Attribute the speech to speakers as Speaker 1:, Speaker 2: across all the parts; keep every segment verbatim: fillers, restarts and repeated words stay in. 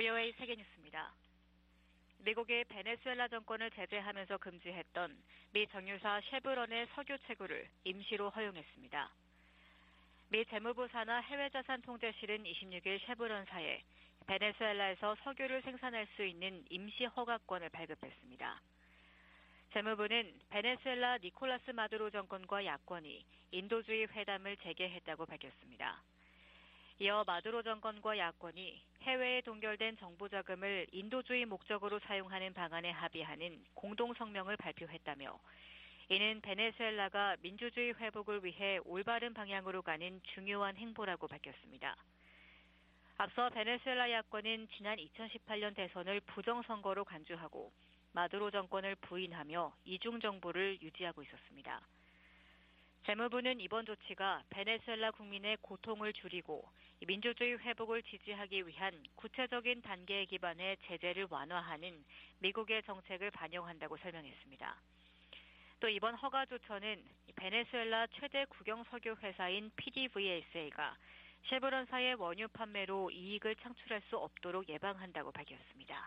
Speaker 1: 브이오에이 세계뉴스입니다. 미국이 베네수엘라 정권을 제재하면서 금지했던 미 정유사 쉐브론의 석유 채굴을 임시로 허용했습니다. 미 재무부 산하 해외자산통제실은 이십육일 쉐브론사에 베네수엘라에서 석유를 생산할 수 있는 임시 허가권을 발급했습니다. 재무부는 베네수엘라 니콜라스 마두로 정권과 야권이 인도주의 회담을 재개했다고 밝혔습니다. 이어 마두로 정권과 야권이 해외에 동결된 정부 자금을 인도주의 목적으로 사용하는 방안에 합의하는 공동성명을 발표했다며 이는 베네수엘라가 민주주의 회복을 위해 올바른 방향으로 가는 중요한 행보라고 밝혔습니다. 앞서 베네수엘라 야권은 지난 이천십팔년 대선을 부정선거로 간주하고 마두로 정권을 부인하며 이중정부를 유지하고 있었습니다. 재무부는 이번 조치가 베네수엘라 국민의 고통을 줄이고 민주주의 회복을 지지하기 위한 구체적인 단계에 기반해 제재를 완화하는 미국의 정책을 반영한다고 설명했습니다. 또 이번 허가 조처는 베네수엘라 최대 국영석유 회사인 피디브이에스에이가 쉐브론사의 원유 판매로 이익을 창출할 수 없도록 예방한다고 밝혔습니다.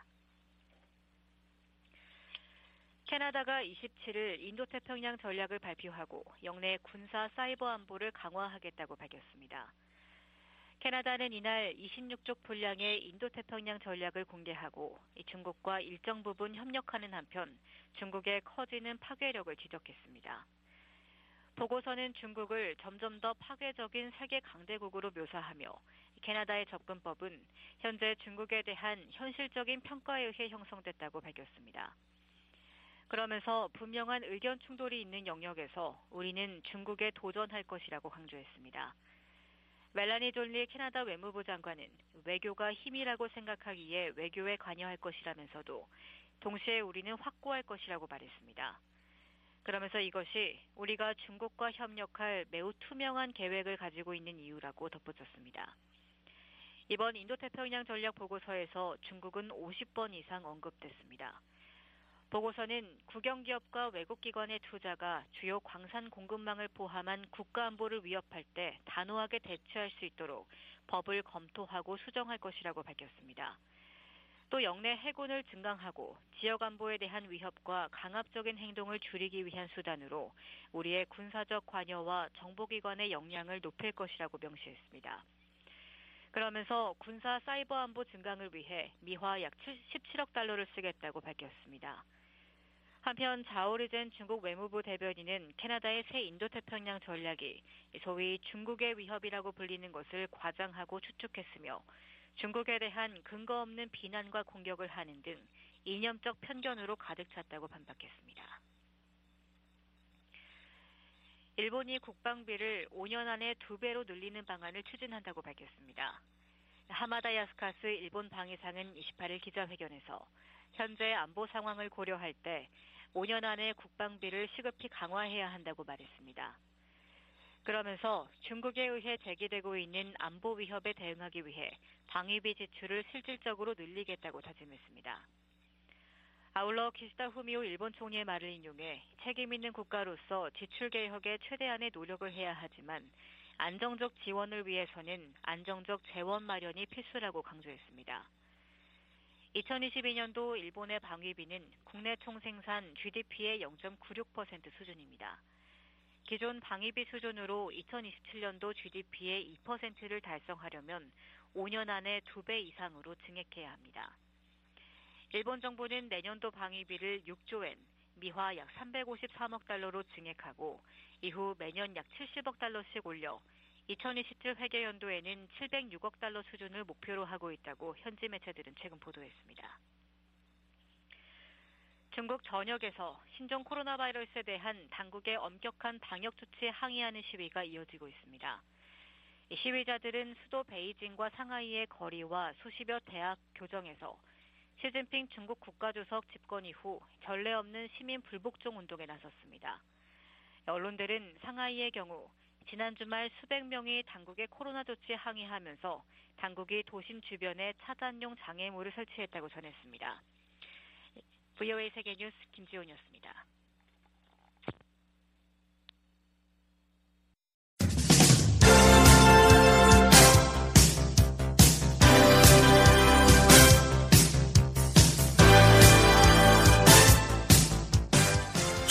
Speaker 1: 캐나다가 이십칠일 인도태평양 전략을 발표하고 영내 군사 사이버 안보를 강화하겠다고 밝혔습니다. 캐나다는 이날 이십육쪽 분량의 인도태평양 전략을 공개하고 중국과 일정 부분 협력하는 한편 중국의 커지는 파괴력을 지적했습니다. 보고서는 중국을 점점 더 파괴적인 세계 강대국으로 묘사하며 캐나다의 접근법은 현재 중국에 대한 현실적인 평가에 의해 형성됐다고 밝혔습니다. 그러면서 분명한 의견 충돌이 있는 영역에서 우리는 중국에 도전할 것이라고 강조했습니다. 멜라니 존리 캐나다 외무부 장관은 외교가 힘이라고 생각하기에 외교에 관여할 것이라면서도 동시에 우리는 확고할 것이라고 말했습니다. 그러면서 이것이 우리가 중국과 협력할 매우 투명한 계획을 가지고 있는 이유라고 덧붙였습니다. 이번 인도태평양 전략 보고서에서 중국은 오십 번 이상 언급됐습니다. 보고서는 국영기업과 외국기관의 투자가 주요 광산 공급망을 포함한 국가안보를 위협할 때 단호하게 대처할 수 있도록 법을 검토하고 수정할 것이라고 밝혔습니다. 또 영내 해군을 증강하고 지역안보에 대한 위협과 강압적인 행동을 줄이기 위한 수단으로 우리의 군사적 관여와 정보기관의 역량을 높일 것이라고 명시했습니다. 그러면서 군사 사이버 안보 증강을 위해 미화 약 십칠억 달러를 쓰겠다고 밝혔습니다. 한편 자오르젠 중국 외무부 대변인은 캐나다의 새 인도태평양 전략이 소위 중국의 위협이라고 불리는 것을 과장하고 추측했으며 중국에 대한 근거 없는 비난과 공격을 하는 등 이념적 편견으로 가득 찼다고 반박했습니다. 일본이 국방비를 오 년 안에 두 배로 늘리는 방안을 추진한다고 밝혔습니다. 하마다 야스카스 일본 방위상은 이십팔일 기자회견에서 현재 안보 상황을 고려할 때 오 년 안에 국방비를 시급히 강화해야 한다고 말했습니다. 그러면서 중국에 의해 제기되고 있는 안보 위협에 대응하기 위해 방위비 지출을 실질적으로 늘리겠다고 다짐했습니다. 아울러 기시다 후미오 일본 총리의 말을 인용해 책임 있는 국가로서 지출 개혁에 최대한의 노력을 해야 하지만 안정적 지원을 위해서는 안정적 재원 마련이 필수라고 강조했습니다. 이천이십이년도 일본의 방위비는 국내 총생산 지디피의 영 점 구육 퍼센트 수준입니다. 기존 방위비 수준으로 이천이십칠년도 지디피의 이 퍼센트를 달성하려면 오 년 안에 두 배 이상으로 증액해야 합니다. 일본 정부는 내년도 방위비를 육조엔, 미화 약 삼백오십삼억 달러로 증액하고 이후 매년 약 칠십억 달러씩 올려 이천이십칠 회계연도에는 칠백육억 달러 수준을 목표로 하고 있다고 현지 매체들은 최근 보도했습니다. 중국 전역에서 신종 코로나 바이러스에 대한 당국의 엄격한 방역 조치에 항의하는 시위가 이어지고 있습니다. 이 시위자들은 수도 베이징과 상하이의 거리와 수십여 대학 교정에서 시진핑 중국 국가주석 집권 이후 전례 없는 시민 불복종 운동에 나섰습니다. 언론들은 상하이의 경우 지난 주말 수백 명이 당국의 코로나 조치에 항의하면서 당국이 도심 주변에 차단용 장애물을 설치했다고 전했습니다. 브이오에이 세계뉴스 김지훈이었습니다.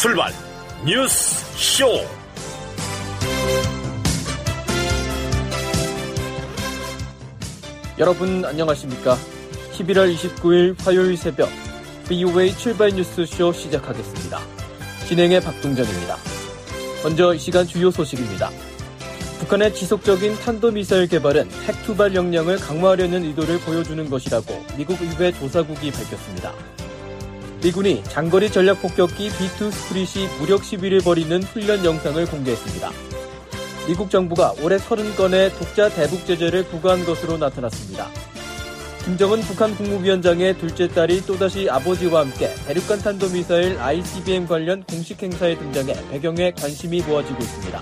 Speaker 2: 출발 뉴스 쇼.
Speaker 3: 여러분 안녕하십니까? 십일월 이십구일 화요일 새벽 브이오에이 출발 뉴스쇼 시작하겠습니다. 진행의 박동정입니다. 먼저 이 시간 주요 소식입니다. 북한의 지속적인 탄도미사일 개발은 핵 투발 역량을 강화하려는 의도를 보여주는 것이라고 미국 의회 조사국이 밝혔습니다. 미군이 장거리 전략 폭격기 비 투 스프릿이 무력 시비를 벌이는 훈련 영상을 공개했습니다. 미국 정부가 올해 서른 건의 독자 대북 제재를 부과한 것으로 나타났습니다. 김정은 북한 국무위원장의 둘째 딸이 또다시 아버지와 함께 대륙간 탄도미사일 아이씨비엠 관련 공식 행사에 등장해 배경에 관심이 모아지고 있습니다.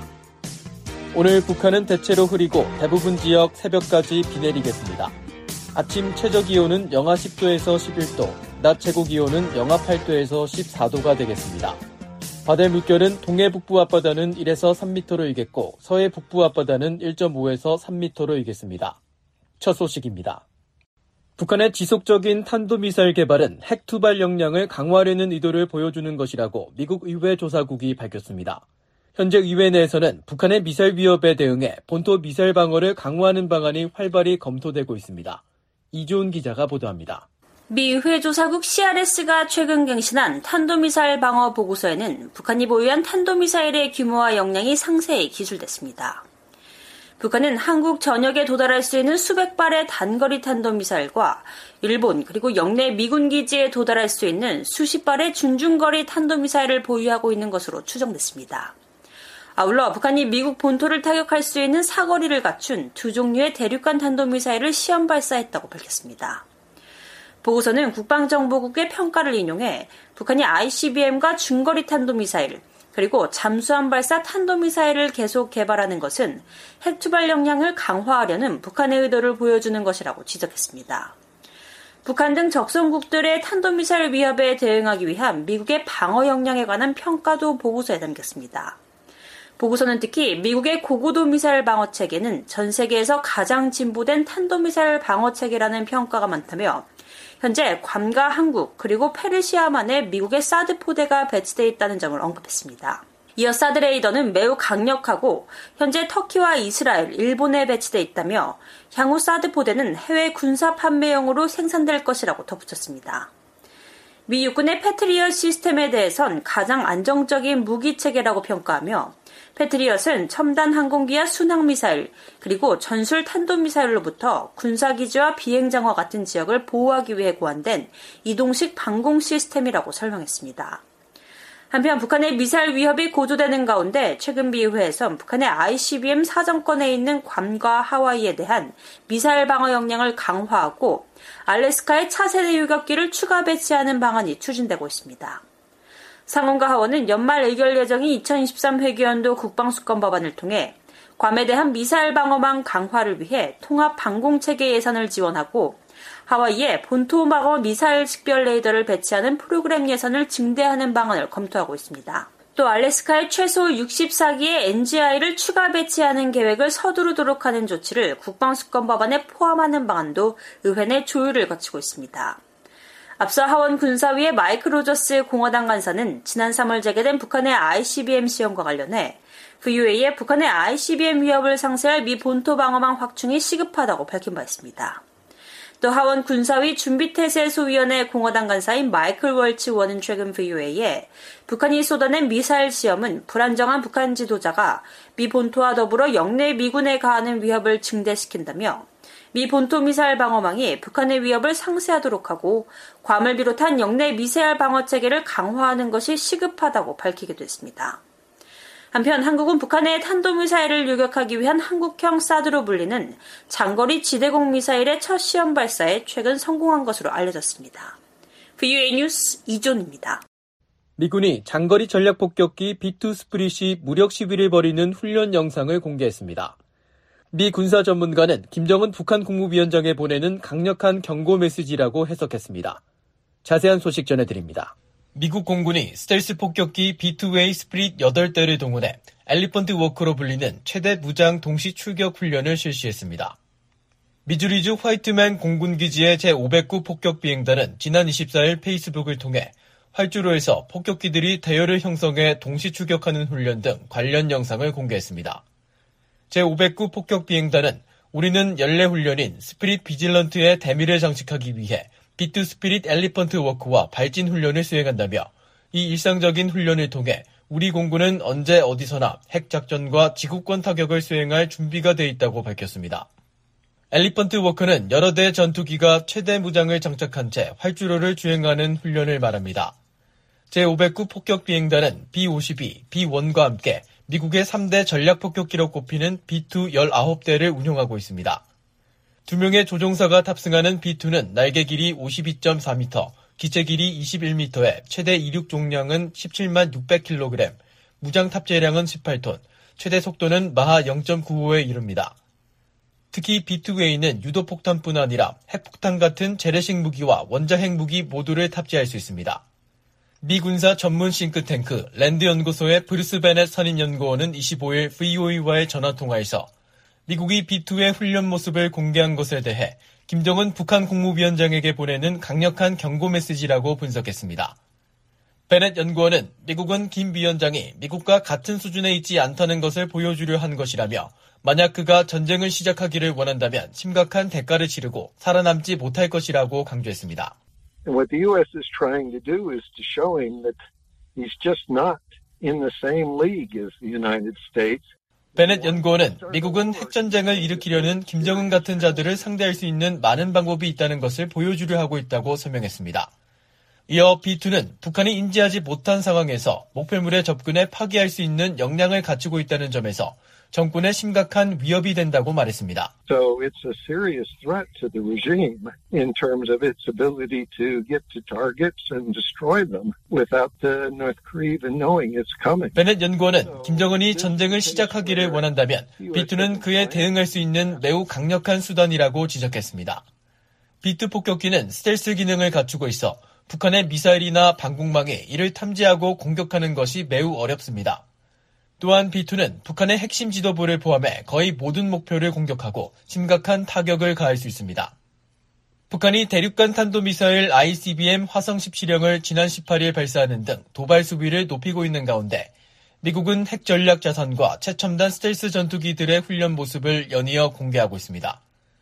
Speaker 3: 오늘 북한은 대체로 흐리고 대부분 지역 새벽까지 비 내리겠습니다. 아침 최저기온은 영하 십 도에서 십일 도, 낮 최고기온은 영하 팔 도에서 십사 도가 되겠습니다. 바다의 물결은 동해 북부 앞바다는 일에서 삼 미터로 일겠고 서해 북부 앞바다는 일 점 오에서 삼 미터로 일겠습니다. 첫 소식입니다. 북한의 지속적인 탄도미사일 개발은 핵 투발 역량을 강화하려는 의도를 보여주는 것이라고 미국 의회 조사국이 밝혔습니다. 현재 의회 내에서는 북한의 미사일 위협에 대응해 본토 미사일 방어를 강화하는 방안이 활발히 검토되고 있습니다. 이주은 기자가 보도합니다.
Speaker 4: 미 의회 조사국 씨알에스가 최근 경신한 탄도미사일 방어 보고서에는 북한이 보유한 탄도미사일의 규모와 역량이 상세히 기술됐습니다. 북한은 한국 전역에 도달할 수 있는 수백 발의 단거리 탄도미사일과 일본 그리고 영내 미군 기지에 도달할 수 있는 수십 발의 중중거리 탄도미사일을 보유하고 있는 것으로 추정됐습니다. 아울러 북한이 미국 본토를 타격할 수 있는 사거리를 갖춘 두 종류의 대륙간 탄도미사일을 시험 발사했다고 밝혔습니다. 보고서는 국방정보국의 평가를 인용해 북한이 아이씨비엠과 중거리 탄도미사일 그리고 잠수함 발사 탄도미사일을 계속 개발하는 것은 핵 투발 역량을 강화하려는 북한의 의도를 보여주는 것이라고 지적했습니다. 북한 등 적성국들의 탄도미사일 위협에 대응하기 위한 미국의 방어 역량에 관한 평가도 보고서에 담겼습니다. 보고서는 특히 미국의 고고도 미사일 방어 체계는 전 세계에서 가장 진보된 탄도미사일 방어 체계라는 평가가 많다며 현재 괌과 한국 그리고 페르시아만에 미국의 사드 포대가 배치되어 있다는 점을 언급했습니다. 이어 사드 레이더는 매우 강력하고 현재 터키와 이스라엘, 일본에 배치되어 있다며 향후 사드 포대는 해외 군사 판매용으로 생산될 것이라고 덧붙였습니다. 미 육군의 패트리엇 시스템에 대해선 가장 안정적인 무기체계라고 평가하며 패트리엇은 첨단 항공기와 순항미사일 그리고 전술 탄도미사일로부터 군사기지와 비행장과 같은 지역을 보호하기 위해 고안된 이동식 방공 시스템이라고 설명했습니다. 한편 북한의 미사일 위협이 고조되는 가운데 최근 미의회에선 북한의 아이씨비엠 사정권에 있는 괌과 하와이에 대한 미사일 방어 역량을 강화하고 알래스카에 차세대 유격기를 추가 배치하는 방안이 추진되고 있습니다. 상원과 하원은 연말 의결 예정인 이천이십삼 회기연도 국방수권 법안을 통해 괌에 대한 미사일 방어망 강화를 위해 통합 방공체계 예산을 지원하고 하와이에 본토 방어 미사일 식별 레이더를 배치하는 프로그램 예산을 증대하는 방안을 검토하고 있습니다. 또 알래스카에 최소 육십사 기의 엔지아이를 추가 배치하는 계획을 서두르도록 하는 조치를 국방수권 법안에 포함하는 방안도 의회 내 조율을 거치고 있습니다. 앞서 하원 군사위의 마이크 로저스 공화당 간사는 지난 삼월 재개된 북한의 아이씨비엠 시험과 관련해 브이오에이에 북한의 아이씨비엠 위협을 상쇄할 미 본토 방어망 확충이 시급하다고 밝힌 바 있습니다. 또 하원 군사위 준비태세소위원회 공화당 간사인 마이클 월치 의원은 최근 브이오에이에 북한이 쏟아낸 미사일 시험은 불안정한 북한 지도자가 미 본토와 더불어 영내 미군에 가하는 위협을 증대시킨다며 미 본토 미사일 방어망이 북한의 위협을 상쇄하도록 하고 괌을 비롯한 영내 미사일 방어 체계를 강화하는 것이 시급하다고 밝히기도 했습니다. 한편 한국은 북한의 탄도미사일을 유격하기 위한 한국형 사드로 불리는 장거리 지대공 미사일의 첫 시험 발사에 최근 성공한 것으로 알려졌습니다. 브이오에이 뉴스 이존입니다.
Speaker 3: 미군이 장거리 전략 폭격기 비 투 스프릿이 무력 시비를 벌이는 훈련 영상을 공개했습니다. 미 군사 전문가는 김정은 북한 국무위원장에 보내는 강력한 경고 메시지라고 해석했습니다. 자세한 소식 전해드립니다. 미국 공군이 스텔스 폭격기 비 투 웨이 스프릿 여덟 대를 동원해 엘리펀트 워크로 불리는 최대 무장 동시 출격 훈련을 실시했습니다. 미주리주 화이트맨 공군기지의 제오백구 폭격비행단은 지난 이십사일 페이스북을 통해 활주로에서 폭격기들이 대열을 형성해 동시 추격하는 훈련 등 관련 영상을 공개했습니다. 제오백구 폭격비행단은 우리는 연례 훈련인 스피릿 비질런트의 대미를 장식하기 위해 비투 스피릿 엘리펀트 워크와 발진 훈련을 수행한다며 이 일상적인 훈련을 통해 우리 공군은 언제 어디서나 핵작전과 지구권 타격을 수행할 준비가 돼 있다고 밝혔습니다. 엘리펀트 워크는 여러 대 전투기가 최대 무장을 장착한 채 활주로를 주행하는 훈련을 말합니다. 제오백구 폭격비행단은 비 오십이, 비 원과 함께 미국의 삼 대 전략폭격기로 꼽히는 비투 십구 대를 운용하고 있습니다. 두 명의 조종사가 탑승하는 비투는 날개 길이 오십이 점 사 미터, 기체 길이 이십일 미터에 최대 이륙重量은 십칠만 육백 킬로그램, 무장 탑재량은 십팔 톤, 최대 속도는 마하 영 점 구오에 이릅니다. 특히 비투에이는 유도폭탄뿐 아니라 핵폭탄 같은 재래식 무기와 원자핵 무기 모두를 탑재할 수 있습니다. 미 군사 전문 싱크탱크 랜드 연구소의 브루스 베넷 선임연구원은 이십오일 브이오에이와의 전화통화에서 미국이 비투의 훈련 모습을 공개한 것에 대해 김정은 북한 국무위원장에게 보내는 강력한 경고 메시지라고 분석했습니다. 베넷 연구원은 미국은 김 위원장이 미국과 같은 수준에 있지 않다는 것을 보여주려 한 것이라며 만약 그가 전쟁을 시작하기를 원한다면 심각한 대가를 치르고 살아남지 못할 것이라고 강조했습니다.
Speaker 5: And what the U S is trying to do is to show him that he's just not in the same league as the United States.
Speaker 3: 베넷 연구원은 미국은 핵전쟁을 일으키려는 김정은 같은 자들을 상대할 수 있는 많은 방법이 있다는 것을 보여주려 하고 있다고 설명했습니다. 이어 비투는 북한이 인지하지 못한 상황에서 목표물에 접근해 파괴할 수 있는 역량을 갖추고 있다는 점에서 정권에 심각한 위협이 된다고 말했습니다.
Speaker 5: So it's a serious threat to the regime in terms of its ability to get to targets and destroy them without the North Korea even knowing it's coming.
Speaker 3: 베넷 연구원은 김정은이 전쟁을 시작하기를 원한다면 비투는 그에 대응할 수 있는 매우 강력한 수단이라고 지적했습니다. 비투 폭격기는 스텔스 기능을 갖추고 있어 북한의 미사일이나 방공망이 이를 탐지하고 공격하는 것이 매우 어렵습니다. 또한 비투는 북한의 핵심 지도부를 포함해 거의 모든 목표를 공격하고 심각한 타격을 가할 수 있습니다. 북한이 대륙간 탄도미사일 아이씨비엠 화성 십칠형을 지난 십팔일 발사하는 등 도발 수비를 높이고 있는 가운데 미국은 핵 전략 자산과 최첨단 스텔스 전투기들의 훈련 모습을 연이어 공개하고 있습니다.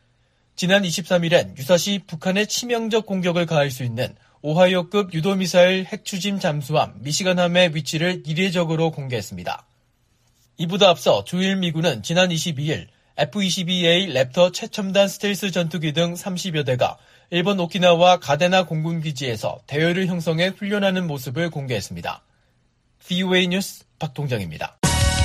Speaker 3: 지난 이십삼일엔 유사시 북한의 치명적 공격을 가할 수 있는 오하이오급 유도미사일 핵추진 잠수함 미시간함의 위치를 이례적으로 공개했습니다. 이보다 앞서 주일 미군은 지난 이십이일 에프 이십이에이 랩터 최첨단 스텔스 전투기 등 삼십여 대가 일본 오키나와 가데나 공군기지에서 대열을 형성해 훈련하는 모습을 공개했습니다. 브이오에이 뉴스 박동정입니다.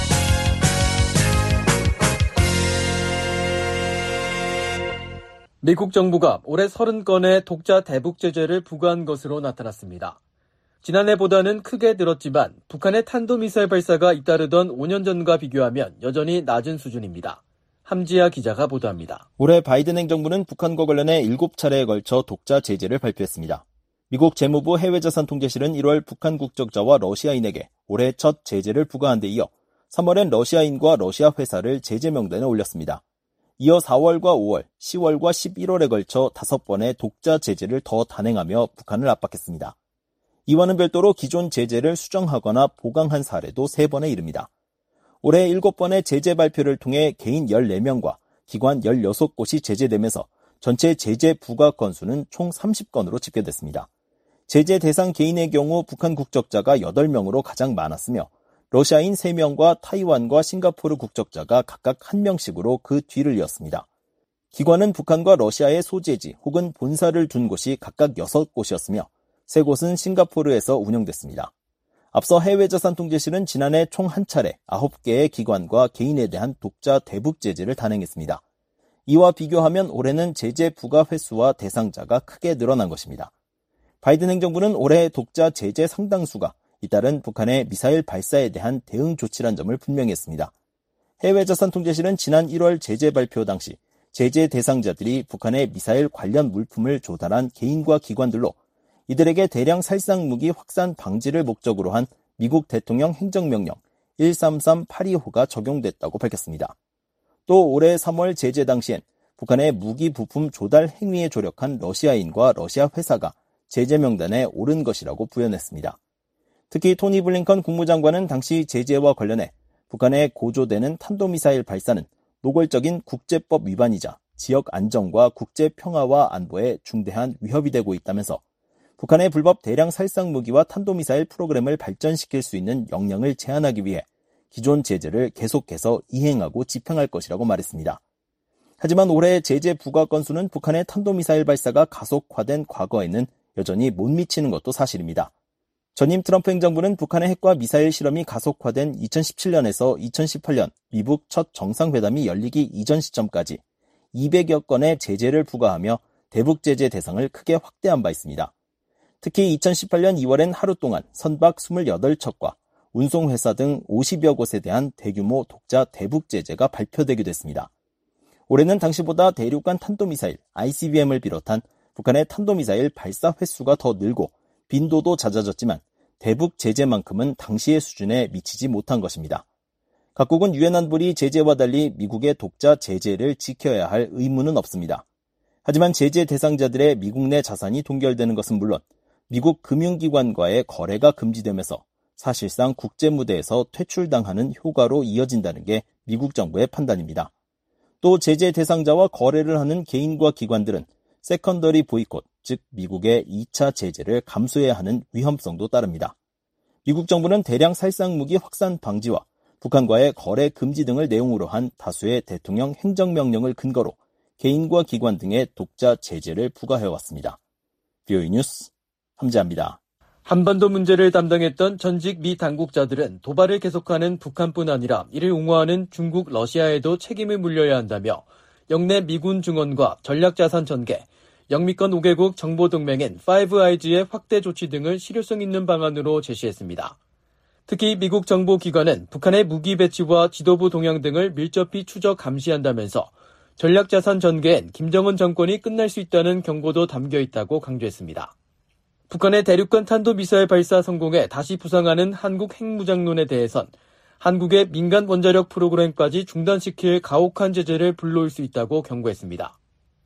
Speaker 3: 미국 정부가 올해 서른 건의 독자 대북 제재를 부과한 것으로 나타났습니다. 지난해보다는 크게 늘었지만 북한의 탄도미사일 발사가 잇따르던 오 년 전과 비교하면 여전히 낮은 수준입니다. 함지아 기자가 보도합니다.
Speaker 6: 올해 바이든 행정부는 북한과 관련해 일곱 차례에 걸쳐 독자 제재를 발표했습니다. 미국 재무부 해외자산통제실은 일월 북한 국적자와 러시아인에게 올해 첫 제재를 부과한 데 이어 삼월엔 러시아인과 러시아 회사를 제재 명단에 올렸습니다. 이어 사월과 오월, 시월과 십일월에 걸쳐 다섯 번의 독자 제재를 더 단행하며 북한을 압박했습니다. 이와는 별도로 기존 제재를 수정하거나 보강한 사례도 세 번에 이릅니다. 올해 일곱 번의 제재 발표를 통해 개인 열네 명과 기관 열여섯 곳이 제재되면서 전체 제재 부과 건수는 총 삼십 건으로 집계됐습니다. 제재 대상 개인의 경우 북한 국적자가 여덟 명으로 가장 많았으며 러시아인 세 명과 타이완과 싱가포르 국적자가 각각 한 명씩으로 그 뒤를 이었습니다. 기관은 북한과 러시아의 소재지 혹은 본사를 둔 곳이 각각 여섯 곳이었으며 세 곳은 싱가포르에서 운영됐습니다. 앞서 해외자산통제실은 지난해 총 한 차례 아홉 개의 기관과 개인에 대한 독자 대북 제재를 단행했습니다. 이와 비교하면 올해는 제재 부과 횟수와 대상자가 크게 늘어난 것입니다. 바이든 행정부는 올해 독자 제재 상당수가 잇따른 북한의 미사일 발사에 대한 대응 조치란 점을 분명히 했습니다. 해외자산통제실은 지난 일월 제재 발표 당시 제재 대상자들이 북한의 미사일 관련 물품을 조달한 개인과 기관들로 이들에게 대량 살상 무기 확산 방지를 목적으로 한 미국 대통령 행정명령 일삼삼팔이호가 적용됐다고 밝혔습니다. 또 올해 삼월 제재 당시엔 북한의 무기 부품 조달 행위에 조력한 러시아인과 러시아 회사가 제재 명단에 오른 것이라고 부연했습니다. 특히 토니 블링컨 국무장관은 당시 제재와 관련해 북한의 고조되는 탄도미사일 발사는 노골적인 국제법 위반이자 지역 안정과 국제 평화와 안보에 중대한 위협이 되고 있다면서 북한의 불법 대량 살상 무기와 탄도미사일 프로그램을 발전시킬 수 있는 역량을 제한하기 위해 기존 제재를 계속해서 이행하고 집행할 것이라고 말했습니다. 하지만 올해 제재 부과 건수는 북한의 탄도미사일 발사가 가속화된 과거에는 여전히 못 미치는 것도 사실입니다. 전임 트럼프 행정부는 북한의 핵과 미사일 실험이 가속화된 이천십칠 년에서 이천십팔 년 미북 첫 정상회담이 열리기 이전 시점까지 이백여 건의 제재를 부과하며 대북 제재 대상을 크게 확대한 바 있습니다. 특히 이천십팔 년 이월엔 하루 동안 선박 이십팔 척과 운송회사 등 오십여 곳에 대한 대규모 독자 대북 제재가 발표되기도 했습니다. 올해는 당시보다 대륙간 탄도미사일 아이씨비엠을 비롯한 북한의 탄도미사일 발사 횟수가 더 늘고 빈도도 잦아졌지만 대북 제재만큼은 당시의 수준에 미치지 못한 것입니다. 각국은 유엔 안보리 제재와 달리 미국의 독자 제재를 지켜야 할 의무는 없습니다. 하지만 제재 대상자들의 미국 내 자산이 동결되는 것은 물론 미국 금융기관과의 거래가 금지되면서 사실상 국제 무대에서 퇴출당하는 효과로 이어진다는 게 미국 정부의 판단입니다. 또 제재 대상자와 거래를 하는 개인과 기관들은 세컨더리 보이콧, 즉 미국의 이 차 제재를 감수해야 하는 위험성도 따릅니다. 미국 정부는 대량 살상 무기 확산 방지와 북한과의 거래 금지 등을 내용으로 한 다수의 대통령 행정명령을 근거로 개인과 기관 등의 독자 제재를 부과해왔습니다. 비오이 뉴스 함재합니다.
Speaker 3: 한반도 문제를 담당했던 전직 미 당국자들은 도발을 계속하는 북한뿐 아니라 이를 옹호하는 중국, 러시아에도 책임을 물려야 한다며 영내 미군 증원과 전략자산 전개, 영미권 오 개국 정보동맹인 파이브 아이즈의 확대 조치 등을 실효성 있는 방안으로 제시했습니다. 특히 미국 정보기관은 북한의 무기 배치와 지도부 동향 등을 밀접히 추적 감시한다면서 전략자산 전개엔 김정은 정권이 끝날 수 있다는 경고도 담겨 있다고 강조했습니다. 북한의 대륙간 탄도미사일 발사 성공에 다시 부상하는 한국 핵무장론에 대해선 한국의 민간 원자력 프로그램까지 중단시킬 가혹한 제재를 불러올 수 있다고 경고했습니다.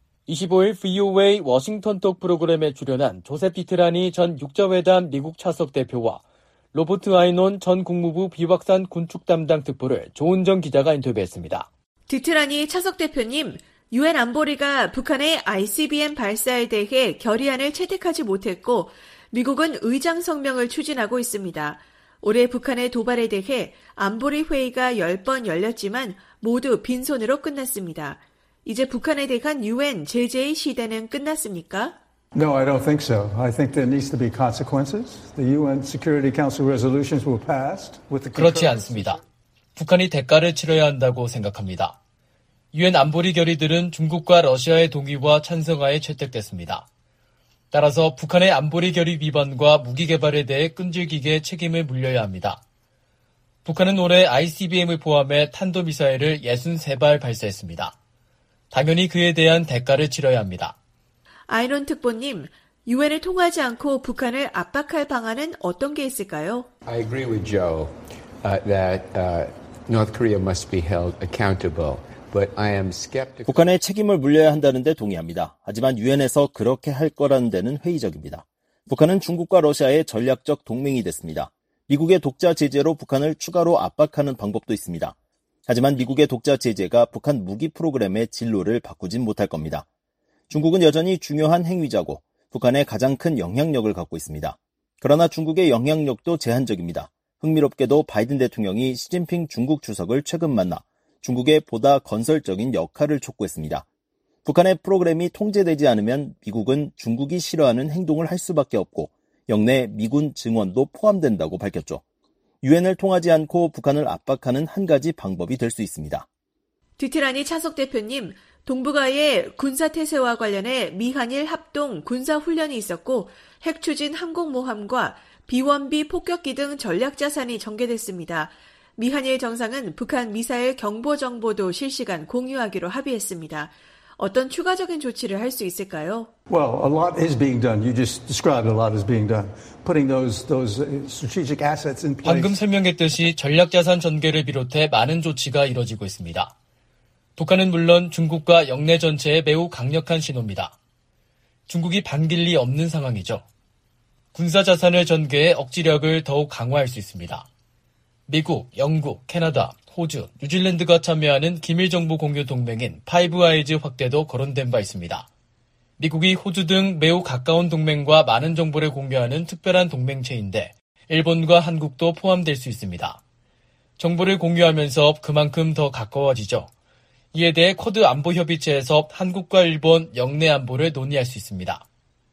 Speaker 3: 이십오일 브이오에이 워싱턴톡 프로그램에 출연한 조셉 디트라니 전 육자회담 미국 차석 대표와 로버트 아이논 전 국무부 비확산 군축 담당 특보를 조은정 기자가 인터뷰했습니다.
Speaker 7: 디트라니 차석 대표님, 유엔 안보리가 북한의 아이씨비엠 발사에 대해 결의안을 채택하지 못했고 미국은 의장 성명을 추진하고 있습니다. 올해 북한의 도발에 대해 안보리 회의가 열 번 열렸지만 모두 빈손으로 끝났습니다. 이제 북한에 대한 유엔 제재의 시대는 끝났습니까?
Speaker 8: No, I don't think so. I think there needs to be consequences. The 유엔 Security Council resolutions were passed with the
Speaker 3: 그렇지 않습니다. 북한이 대가를 치러야 한다고 생각합니다. 유엔 안보리 결의들은 중국과 러시아의 동의와 찬성하에 채택됐습니다. 따라서 북한의 안보리 결의 위반과 무기 개발에 대해 끈질기게 책임을 물려야 합니다. 북한은 올해 아이씨비엠을 포함해 탄도미사일을 육십삼 발 발사했습니다. 당연히 그에 대한 대가를 치러야 합니다.
Speaker 7: 아이론 특보님, 유엔을 통하지 않고 북한을 압박할 방안은 어떤 게 있을까요?
Speaker 9: I agree with Joe uh, that uh, North Korea must be held accountable. But I am skeptical.
Speaker 6: 북한에 책임을 물려야 한다는 데 동의합니다. 하지만 유엔에서 그렇게 할 거라는 데는 회의적입니다. 북한은 중국과 러시아의 전략적 동맹이 됐습니다. 미국의 독자 제재로 북한을 추가로 압박하는 방법도 있습니다. 하지만 미국의 독자 제재가 북한 무기 프로그램의 진로를 바꾸진 못할 겁니다. 중국은 여전히 중요한 행위자고 북한의 가장 큰 영향력을 갖고 있습니다. 그러나 중국의 영향력도 제한적입니다. 흥미롭게도 바이든 대통령이 시진핑 중국 주석을 최근 만나 중국에 보다 건설적인 역할을 촉구했습니다. 북한의 프로그램이 통제되지 않으면 미국은 중국이 싫어하는 행동을 할 수밖에 없고 영내 미군 증원도 포함된다고 밝혔죠. 유엔을 통하지 않고 북한을 압박하는 한 가지 방법이 될 수 있습니다.
Speaker 7: 디트라니 차석 대표님, 동북아의 군사태세와 관련해 미한일 합동 군사훈련이 있었고 핵추진 항공모함과 비원비 폭격기 등 전략자산이 전개됐습니다. 미한일 정상은 북한 미사일 경보 정보도 실시간 공유하기로 합의했습니다. 어떤 추가적인 조치를 할 수 있을까요?
Speaker 8: Well, a lot is being done. You just described a lot is being done. Putting those those strategic assets in place.
Speaker 3: 방금 설명했듯이 전략자산 전개를 비롯해 많은 조치가 이뤄지고 있습니다. 북한은 물론 중국과 영내 전체에 매우 강력한 신호입니다. 중국이 반길 리 없는 상황이죠. 군사 자산을 전개해 억지력을 더욱 강화할 수 있습니다. 미국, 영국, 캐나다, 호주, 뉴질랜드가 참여하는 기밀 정보 공유 동맹인 파이브 아이즈 확대도 거론된 바 있습니다. 미국이 호주 등 매우 가까운 동맹과 많은 정보를 공유하는 특별한 동맹체인데 일본과 한국도 포함될 수 있습니다. 정보를 공유하면서 그만큼 더 가까워지죠. 이에 대해 쿼드 안보협의체에서 한국과 일본 영내 안보를 논의할 수 있습니다.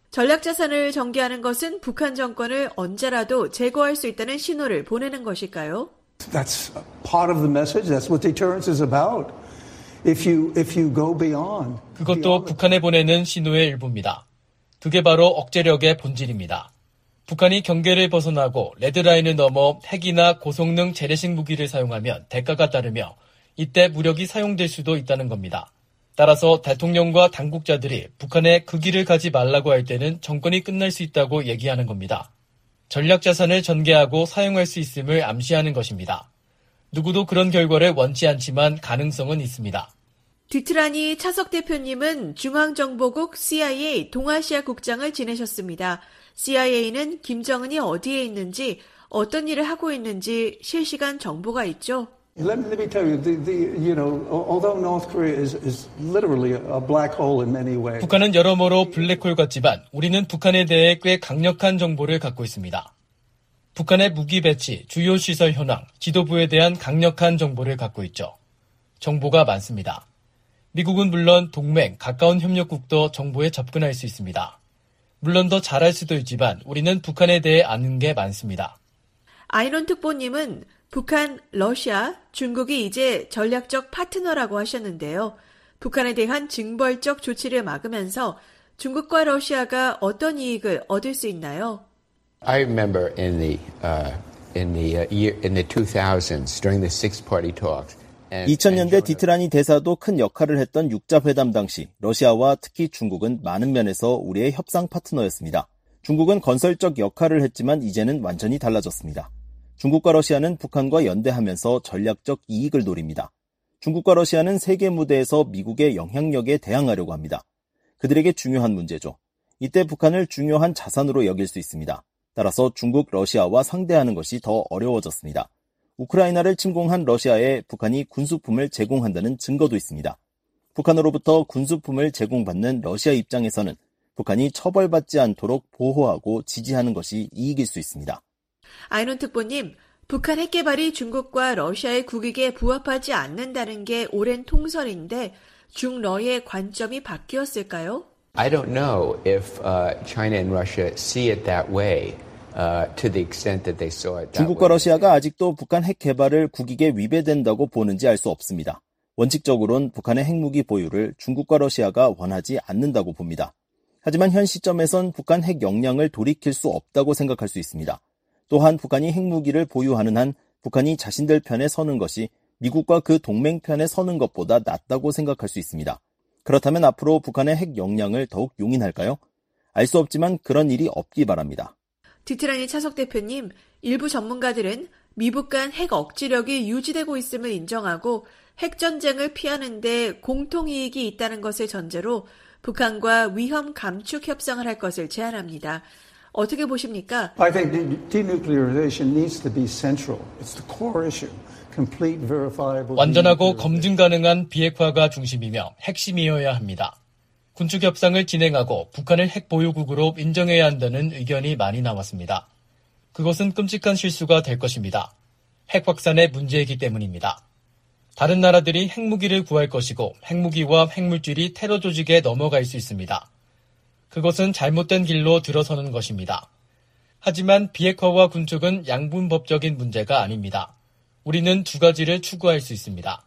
Speaker 7: 전략자산을 전개하는 것은 북한 정권을 언제라도 제거할 수 있다는 신호를 보내는 것일까요?
Speaker 8: That's part of the message. That's what deterrence is about. If you, if you go beyond.
Speaker 3: 그것도 북한에 보내는 신호의 일부입니다. 그게 바로 억제력의 본질입니다. 북한이 경계를 벗어나고 레드라인을 넘어 핵이나 고성능 재래식 무기를 사용하면 대가가 따르며 이때 무력이 사용될 수도 있다는 겁니다. 따라서 대통령과 당국자들이 북한에 그 길을 가지 말라고 할 때는 정권이 끝날 수 있다고 얘기하는 겁니다. 전략자산을 전개하고 사용할 수 있음을 암시하는 것입니다. 누구도 그런 결과를 원치 않지만 가능성은 있습니다.
Speaker 7: 디트라니 차석 대표님은 중앙정보국 씨아이에이 동아시아 국장을 지내셨습니다. 씨아이에이는 김정은이 어디에 있는지, 어떤 일을 하고 있는지 실시간 정보가 있죠.
Speaker 8: Let me, let me tell you, the, the, you know, although North Korea is, is literally a black hole in many ways.
Speaker 3: 북한은 여러모로 블랙홀 같지만 우리는 북한에 대해 꽤 강력한 정보를 갖고 있습니다. 북한의 무기 배치, 주요 시설 현황, 지도부에 대한 강력한 정보를 갖고 있죠. 정보가 많습니다. 미국은 물론 동맹, 가까운 협력국도 정보에 접근할 수 있습니다. 물론 더 잘할 수도 있지만 우리는 북한에 대해 아는 게 많습니다.
Speaker 7: 아이론 특보님은 북한, 러시아, 중국이 이제 전략적 파트너라고 하셨는데요. 북한에 대한 징벌적 조치를 막으면서 중국과 러시아가 어떤 이익을 얻을 수 있나요?
Speaker 9: I remember in the uh, in the uh, year in the two thousands during the six-party talks.
Speaker 6: 이천 년대 디트라니 대사도 큰 역할을 했던 육자 회담 당시 러시아와 특히 중국은 많은 면에서 우리의 협상 파트너였습니다. 중국은 건설적 역할을 했지만 이제는 완전히 달라졌습니다. 중국과 러시아는 북한과 연대하면서 전략적 이익을 노립니다. 중국과 러시아는 세계 무대에서 미국의 영향력에 대항하려고 합니다. 그들에게 중요한 문제죠. 이때 북한을 중요한 자산으로 여길 수 있습니다. 따라서 중국, 러시아와 상대하는 것이 더 어려워졌습니다. 우크라이나를 침공한 러시아에 북한이 군수품을 제공한다는 증거도 있습니다. 북한으로부터 군수품을 제공받는 러시아 입장에서는 북한이 처벌받지 않도록 보호하고 지지하는 것이 이익일 수 있습니다.
Speaker 7: 아이론 특보님, 북한 핵개발이 중국과 러시아의 국익에 부합하지 않는다는 게 오랜 통설인데 중러의 관점이 바뀌었을까요?
Speaker 9: I don't know if uh, China and Russia see it that way. Uh, to the extent that they saw it that
Speaker 6: 중국과
Speaker 9: way.
Speaker 6: 러시아가 아직도 북한 핵 개발을 국익에 위배된다고 보는지 알 수 없습니다. 원칙적으로는 북한의 핵무기 보유를 중국과 러시아가 원하지 않는다고 봅니다. 하지만 현 시점에선 북한 핵 역량을 돌이킬 수 없다고 생각할 수 있습니다. 또한 북한이 핵무기를 보유하는 한 북한이 자신들 편에 서는 것이 미국과 그 동맹 편에 서는 것보다 낫다고 생각할 수 있습니다. 그렇다면 앞으로 북한의 핵 역량을 더욱 용인할까요? 알 수 없지만 그런 일이 없기 바랍니다.
Speaker 7: 디트라니 차석 대표님, 일부 전문가들은 미북 간 핵 억지력이 유지되고 있음을 인정하고 핵전쟁을 피하는 데 공통이익이 있다는 것을 전제로 북한과 위험 감축 협상을 할 것을 제안합니다. 어떻게 보십니까?
Speaker 8: I think denuclearization needs to be central. It's the core issue. Complete, verifiable.
Speaker 3: 완전하고 검증 가능한 비핵화가 중심이며 핵심이어야 합니다. 군축 협상을 진행하고 북한을 핵 보유국으로 인정해야 한다는 의견이 많이 나왔습니다. 그것은 끔찍한 실수가 될 것입니다. 핵 확산의 문제이기 때문입니다. 다른 나라들이 핵무기를 구할 것이고 핵무기와 핵물질이 테러 조직에 넘어갈 수 있습니다. 그것은 잘못된 길로 들어서는 것입니다. 하지만 비핵화와 군축은 양분법적인 문제가 아닙니다. 우리는 두 가지를 추구할 수 있습니다.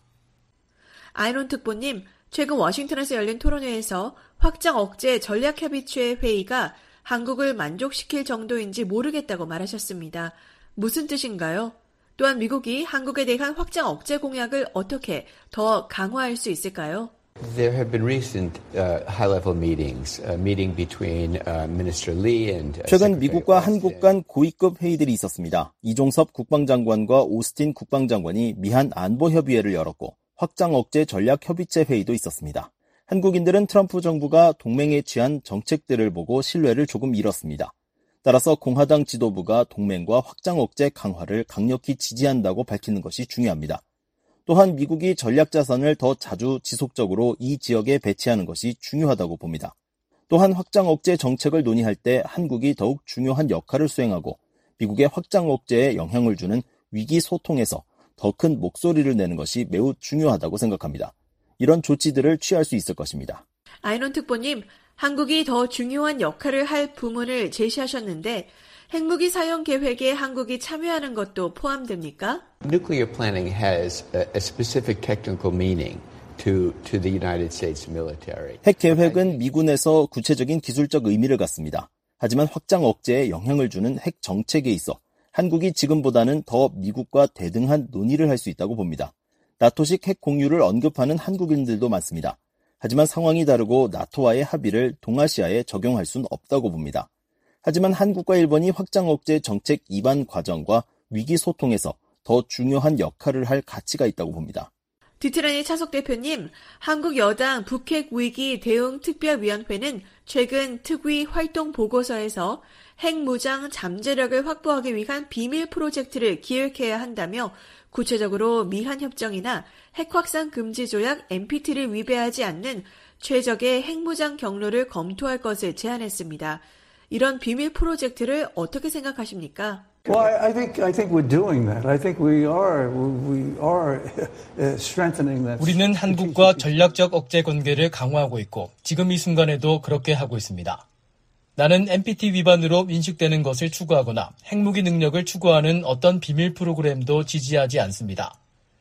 Speaker 7: 아이론 특보님, 최근 워싱턴에서 열린 토론회에서 확장 억제 전략협의체 회의가 한국을 만족시킬 정도인지 모르겠다고 말하셨습니다. 무슨 뜻인가요? 또한 미국이 한국에 대한 확장 억제 공약을 어떻게 더 강화할 수 있을까요?
Speaker 9: There have been recent uh, high-level meetings, uh, meeting between uh, Minister Lee and uh,
Speaker 6: 최근 미국과 한국 간 고위급 회의들이 있었습니다. 이종섭 국방장관과 오스틴 국방장관이 미한 안보협의회를 열었고 확장 억제 전략협의체 회의도 있었습니다. 한국인들은 트럼프 정부가 동맹에 취한 정책들을 보고 신뢰를 조금 잃었습니다. 따라서 공화당 지도부가 동맹과 확장 억제 강화를 강력히 지지한다고 밝히는 것이 중요합니다. 또한 미국이 전략자산을 더 자주 지속적으로 이 지역에 배치하는 것이 중요하다고 봅니다. 또한 확장 억제 정책을 논의할 때 한국이 더욱 중요한 역할을 수행하고 미국의 확장 억제에 영향을 주는 위기 소통에서 더 큰 목소리를 내는 것이 매우 중요하다고 생각합니다. 이런 조치들을 취할 수 있을 것입니다.
Speaker 7: 아이론 특보님, 한국이 더 중요한 역할을 할 부문을 제시하셨는데 핵무기 사용 계획에 한국이 참여하는 것도 포함됩니까?
Speaker 9: Nuclear planning has a, a specific technical meaning to, to the United States military.
Speaker 6: 핵 계획은 미군에서 구체적인 기술적 의미를 갖습니다. 하지만 확장 억제에 영향을 주는 핵 정책에 있어 한국이 지금보다는 더 미국과 대등한 논의를 할 수 있다고 봅니다. 나토식 핵 공유를 언급하는 한국인들도 많습니다. 하지만 상황이 다르고 나토와의 합의를 동아시아에 적용할 수는 없다고 봅니다. 하지만 한국과 일본이 확장 억제 정책 입안 과정과 위기 소통에서 더 중요한 역할을 할 가치가 있다고 봅니다.
Speaker 7: 디트라니 차석 대표님, 한국 여당 북핵 위기 대응 특별위원회는 최근 특위 활동 보고서에서 핵무장 잠재력을 확보하기 위한 비밀 프로젝트를 기획해야 한다며 구체적으로 미한협정이나 핵확산 금지 조약 엠피티를 위배하지 않는 최적의 핵무장 경로를 검토할 것을 제안했습니다. 이런 비밀 프로젝트를 어떻게 생각하십니까?
Speaker 8: Well, I, I think I think we're doing that. I think we are we are strengthening that.
Speaker 10: 우리는 한국과 전략적 억제 관계를 강화하고 있고 지금 이 순간에도 그렇게 하고 있습니다. 나는 엠피티 위반으로 인식되는 것을 추구하거나 핵무기 능력을 추구하는 어떤 비밀 프로그램도 지지하지 않습니다.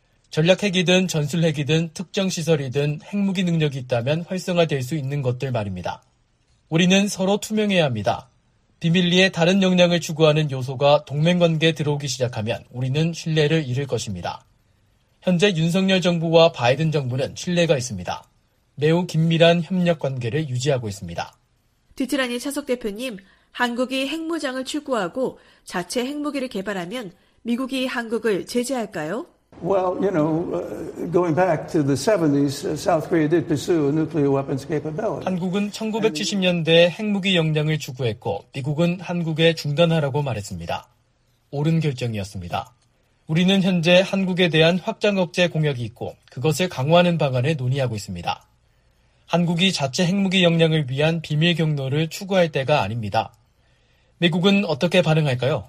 Speaker 10: 전략핵이든 전술핵이든 특정 시설이든 핵무기 능력이 있다면 활성화될 수 있는 것들 말입니다. 우리는 서로 투명해야 합니다. 비밀리에 다른 역량을 추구하는 요소가 동맹관계에 들어오기 시작하면 우리는 신뢰를 잃을 것입니다. 현재 윤석열 정부와 바이든 정부는 신뢰가 있습니다. 매우 긴밀한 협력 관계를 유지하고 있습니다.
Speaker 7: 디트라니 차석 대표님, 한국이 핵무장을 추구하고 자체 핵무기를 개발하면 미국이 한국을 제재할까요?
Speaker 8: Well, you know, uh, going back to the seventies, uh, South Korea did pursue a nuclear weapons capability.
Speaker 10: 한국은 천구백칠십 년대 핵무기 역량을 추구했고 미국은 한국에 중단하라고 말했습니다. 옳은 결정이었습니다. 우리는 현재 한국에 대한 확장 억제 공약이 있고 그것을 강화하는 방안을 논의하고 있습니다. 한국이 자체 핵무기 역량을 위한 비밀 경로를 추구할 때가 아닙니다. 미국은 어떻게 반응할까요?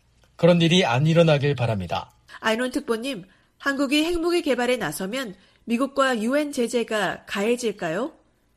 Speaker 10: 그런 일이 안 일어나길 바랍니다.
Speaker 7: 아이론 특보님, 한국이 핵무기 개발에 나서면 미국과 유엔 제재가 가해질까요?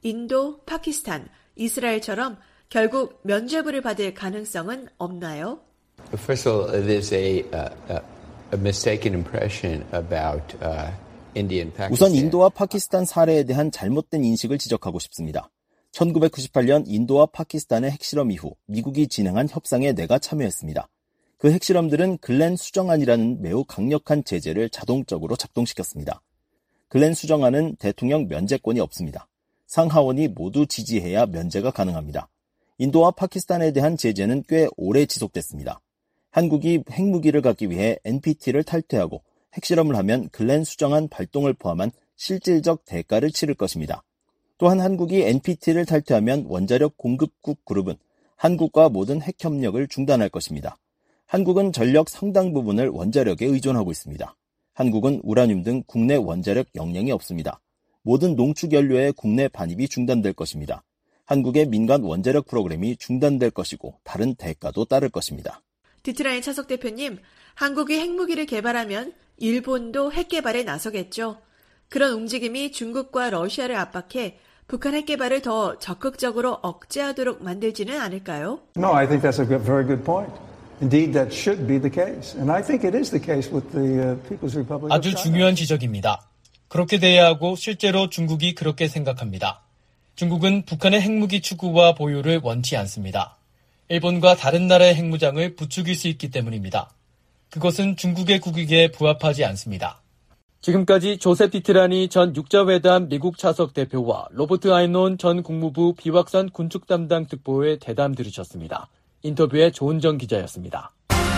Speaker 7: 인도, 파키스탄, 이스라엘처럼 결국 면죄부를 받을 가능성은 없나요?
Speaker 9: First of all, there's a, a, a mistaken impression about uh, India and Pakistan.
Speaker 6: 우선 인도와 파키스탄 사례에 대한 잘못된 인식을 지적하고 싶습니다. 천구백구십팔 년 인도와 파키스탄의 핵실험 이후 미국이 진행한 협상에 내가 참여했습니다. 그 핵실험들은 글렌 수정안이라는 매우 강력한 제재를 자동적으로 작동시켰습니다. 글렌 수정안은 대통령 면제권이 없습니다. 상하원이 모두 지지해야 면제가 가능합니다. 인도와 파키스탄에 대한 제재는 꽤 오래 지속됐습니다. 한국이 핵무기를 갖기 위해 엔피티를 탈퇴하고 핵실험을 하면 글렌 수정안 발동을 포함한 실질적 대가를 치를 것입니다. 또한 한국이 엔피티를 탈퇴하면 원자력 공급국 그룹은 한국과 모든 핵협력을 중단할 것입니다. 한국은 전력 상당 부분을 원자력에 의존하고 있습니다. 한국은 우라늄 등 국내 원자력 역량이 없습니다. 모든 농축 연료의 국내 반입이 중단될 것입니다. 한국의 민간 원자력 프로그램이 중단될 것이고 다른 대가도 따를 것입니다.
Speaker 7: 디트라니 차석 대표님, 한국이 핵무기를 개발하면 일본도 핵 개발에 나서겠죠. 그런 움직임이 중국과 러시아를 압박해 북한 핵 개발을 더 적극적으로 억제하도록 만들지는 않을까요?
Speaker 8: No, I think that's a good, very good point. Indeed, that should be the case, and I think it is the case with the People's Republic of China.
Speaker 10: 아주 중요한 지적입니다. 그렇게 돼야 하고 실제로 중국이 그렇게 생각합니다. 중국은 북한의 핵무기 추구와 보유를 원치 않습니다. 일본과 다른 나라의 핵무장을 부추길 수 있기 때문입니다. 그것은 중국의 국익에 부합하지 않습니다.
Speaker 3: 지금까지 조셉 디트라니 전 육자회담 미국 차석 대표와 로버트 아이논 전 국무부 비확산 군축 담당 특보의 대담 들으셨습니다. 인터뷰의 조은정 기자였습니다.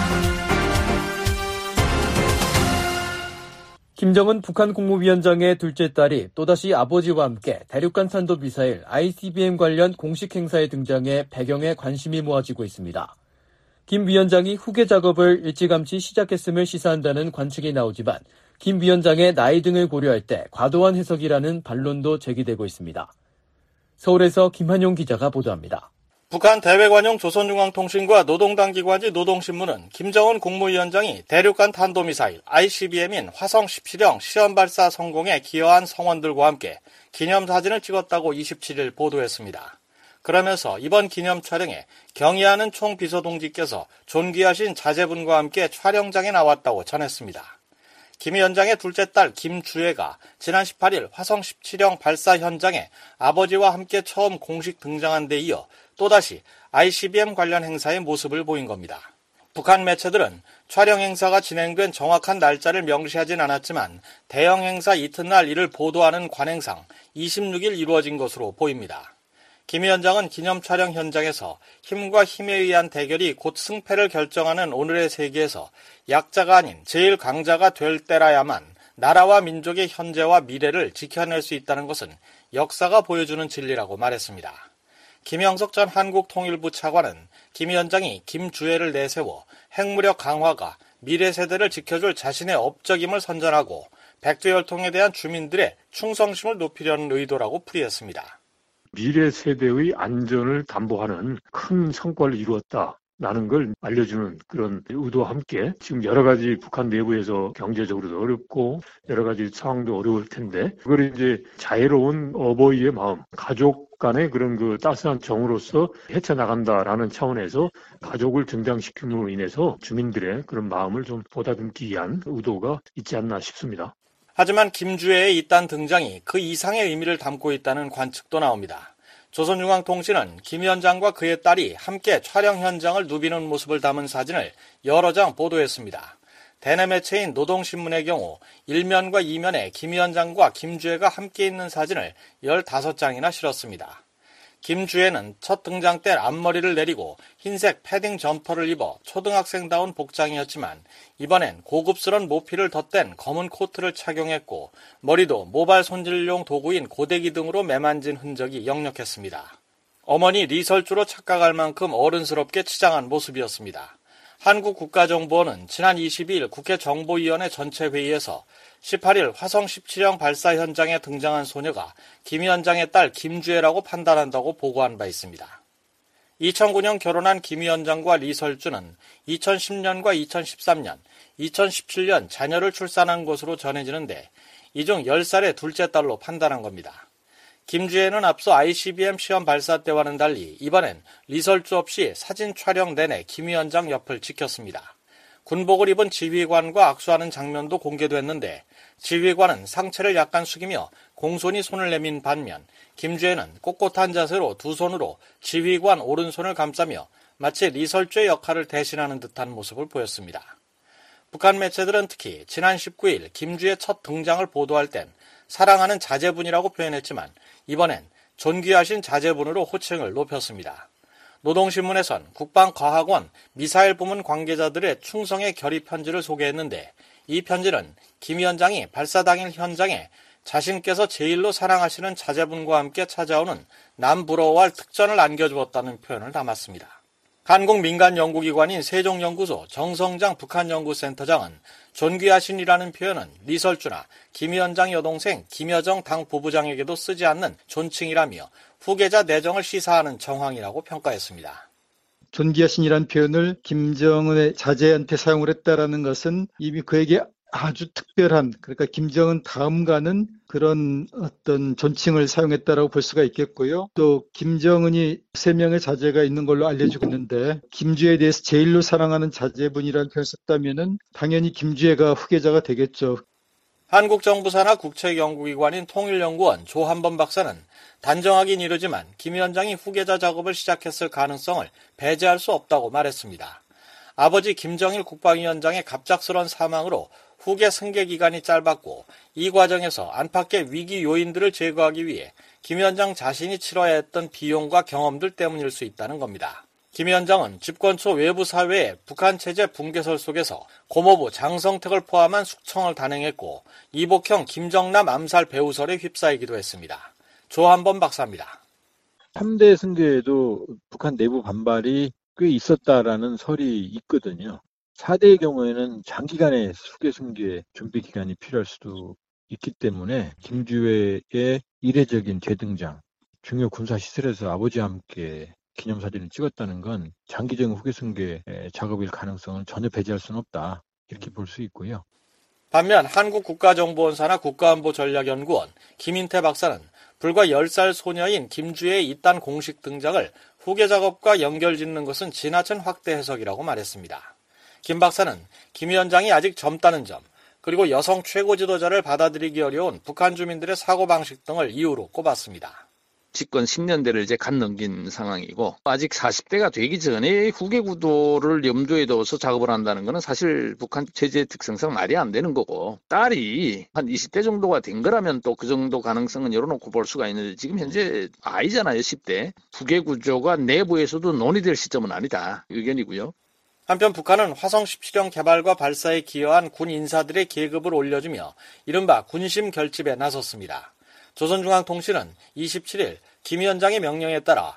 Speaker 3: 김정은 북한 국무위원장의 둘째 딸이 또다시 아버지와 함께 대륙간 탄도미사일 아이씨비엠 관련 공식 행사에 등장해 배경에 관심이 모아지고 있습니다. 김 위원장이 후계 작업을 일찌감치 시작했음을 시사한다는 관측이 나오지만 김 위원장의 나이 등을 고려할 때 과도한 해석이라는 반론도 제기되고 있습니다. 서울에서 김한용 기자가 보도합니다.
Speaker 11: 북한 대외관용 조선중앙통신과 노동당 기관지 노동신문은 김정은 국무위원장이 대륙간 탄도미사일 아이씨비엠인 화성 십칠형 시험 발사 성공에 기여한 성원들과 함께 기념사진을 찍었다고 이십칠일 보도했습니다. 그러면서 이번 기념 촬영에 경의하는 총비서동지께서 존귀하신 자제분과 함께 촬영장에 나왔다고 전했습니다. 김 위원장의 둘째 딸 김주애가 지난 십팔일 화성 십칠형 발사 현장에 아버지와 함께 처음 공식 등장한 데 이어 또다시 아이씨비엠 관련 행사의 모습을 보인 겁니다. 북한 매체들은 촬영 행사가 진행된 정확한 날짜를 명시하진 않았지만 대형 행사 이튿날 이를 보도하는 관행상 이십육일 이루어진 것으로 보입니다. 김 위원장은 기념 촬영 현장에서 힘과 힘에 의한 대결이 곧 승패를 결정하는 오늘의 세계에서 약자가 아닌 제일 강자가 될 때라야만 나라와 민족의 현재와 미래를 지켜낼 수 있다는 것은 역사가 보여주는 진리라고 말했습니다. 김영석 전 한국통일부 차관은 김 위원장이 김주애를 내세워 핵무력 강화가 미래 세대를 지켜줄 자신의 업적임을 선전하고 백두혈통에 대한 주민들의 충성심을 높이려는 의도라고 풀이했습니다.
Speaker 12: 미래 세대의 안전을 담보하는 큰 성과를 이루었다라는 걸 알려주는 그런 의도와 함께 지금 여러 가지 북한 내부에서 경제적으로도 어렵고 여러 가지 상황도 어려울 텐데 그걸 이제 자애로운 어버이의 마음, 가족 간의 그런 그 따스한 정으로서 헤쳐나간다라는 차원에서 가족을 등장시킴으로 인해서 주민들의 그런 마음을 좀 보다듬기 위한 의도가 있지 않나 싶습니다.
Speaker 11: 하지만 김주애의 이딴 등장이 그 이상의 의미를 담고 있다는 관측도 나옵니다. 조선중앙통신은 김 위원장과 그의 딸이 함께 촬영 현장을 누비는 모습을 담은 사진을 여러 장 보도했습니다. 대내 매체인 노동신문의 경우 일 면과 이 면에 김 위원장과 김주애가 함께 있는 사진을 열다섯 장이나 실었습니다. 김주애는 첫 등장 때 앞머리를 내리고 흰색 패딩 점퍼를 입어 초등학생다운 복장이었지만 이번엔 고급스런 모피를 덧댄 검은 코트를 착용했고 머리도 모발 손질용 도구인 고데기 등으로 매만진 흔적이 역력했습니다. 어머니 리설주로 착각할 만큼 어른스럽게 치장한 모습이었습니다. 한국국가정보원은 지난 이십이일 국회 정보위원회 전체 회의에서 십팔일 화성 십칠형 발사 현장에 등장한 소녀가 김 위원장의 딸 김주애라고 판단한다고 보고한 바 있습니다. 이천구년 결혼한 김 위원장과 리설주는 이천십년과 이천십삼년, 이천십칠년 자녀를 출산한 것으로 전해지는데 이 중 열 살의 둘째 딸로 판단한 겁니다. 김주애는 앞서 아이씨비엠 시험 발사 때와는 달리 이번엔 리설주 없이 사진 촬영 내내 김 위원장 옆을 지켰습니다. 군복을 입은 지휘관과 악수하는 장면도 공개됐는데 지휘관은 상체를 약간 숙이며 공손히 손을 내민 반면 김주애는 꼿꼿한 자세로 두 손으로 지휘관 오른손을 감싸며 마치 리설주의 역할을 대신하는 듯한 모습을 보였습니다. 북한 매체들은 특히 지난 십구일 김주애 첫 등장을 보도할 땐 사랑하는 자제분이라고 표현했지만 이번엔 존귀하신 자제분으로 호칭을 높였습니다. 노동신문에선 국방과학원 미사일 부문 관계자들의 충성의 결의 편지를 소개했는데 이 편지는 김 위원장이 발사 당일 현장에 자신께서 제일로 사랑하시는 자제분과 함께 찾아오는 남 부러워할 특전을 안겨주었다는 표현을 담았습니다. 한국민간연구기관인 세종연구소 정성장 북한연구센터장은 존귀하신이라는 표현은 리설주나 김 위원장 여동생 김여정 당 부부장에게도 쓰지 않는 존칭이라며 후계자 내정을 시사하는 정황이라고 평가했습니다.
Speaker 13: 존귀하신이라는 표현을 김정은의 자제한테 사용을 했다라는 것은 이미 그에게 아주 특별한, 그러니까 김정은 다음가는 그런 어떤 존칭을 사용했다라고 볼 수가 있겠고요. 또 김정은이 세 명의 자제가 있는 걸로 알려지고 있는데 김주애에 대해서 제일로 사랑하는 자제분이라는 표현을 썼다면은 당연히 김주애가 후계자가 되겠죠.
Speaker 11: 한국 정부 산하 국책연구기관인 통일연구원 조한범 박사는 단정하긴 이르지만 김 위원장이 후계자 작업을 시작했을 가능성을 배제할 수 없다고 말했습니다. 아버지 김정일 국방위원장의 갑작스런 사망으로 후계 승계 기간이 짧았고 이 과정에서 안팎의 위기 요인들을 제거하기 위해 김 위원장 자신이 치러야 했던 비용과 경험들 때문일 수 있다는 겁니다. 김 위원장은 집권 초 외부 사회의 북한 체제 붕괴설 속에서 고모부 장성택을 포함한 숙청을 단행했고 이복형 김정남 암살 배후설에 휩싸이기도 했습니다. 조한범 박사입니다.
Speaker 14: 삼 대 승계에도 북한 내부 반발이 꽤 있었다라는 설이 있거든요. 사 대의 경우에는 장기간의 수계 승계 준비 기간이 필요할 수도 있기 때문에 김주애의 이례적인 재등장, 중요 군사시설에서 아버지와 함께 기념사진을 찍었다는 건 장기적인 후계 승계 작업일 가능성은 전혀 배제할 수는 없다. 이렇게 볼 수 있고요.
Speaker 11: 반면 한국국가정보원사나 국가안보전략연구원 김인태 박사는 불과 열 살 소녀인 김주애의 이딴 공식 등장을 후계 작업과 연결짓는 것은 지나친 확대 해석이라고 말했습니다. 김 박사는 김 위원장이 아직 젊다는 점, 그리고 여성 최고 지도자를 받아들이기 어려운 북한 주민들의 사고방식 등을 이유로 꼽았습니다.
Speaker 15: 집권 십 년대를 이제 갓 넘긴 상황이고 아직 사십 대가 되기 전에 후계 구도를 염두에 둬서 작업을 한다는 것은 사실 북한 체제 특성상 말이 안 되는 거고 딸이 한 이십 대 정도가 된 거라면 또 그 정도 가능성은 열어놓고 볼 수가 있는데 지금 현재 아이잖아요. 십 대. 후계 구조가 내부에서도 논의될 시점은 아니다. 의견이고요.
Speaker 11: 한편 북한은 화성 십칠 형 개발과 발사에 기여한 군 인사들의 계급을 올려주며 이른바 군심 결집에 나섰습니다. 조선중앙통신은 이십칠 일 김 위원장의 명령에 따라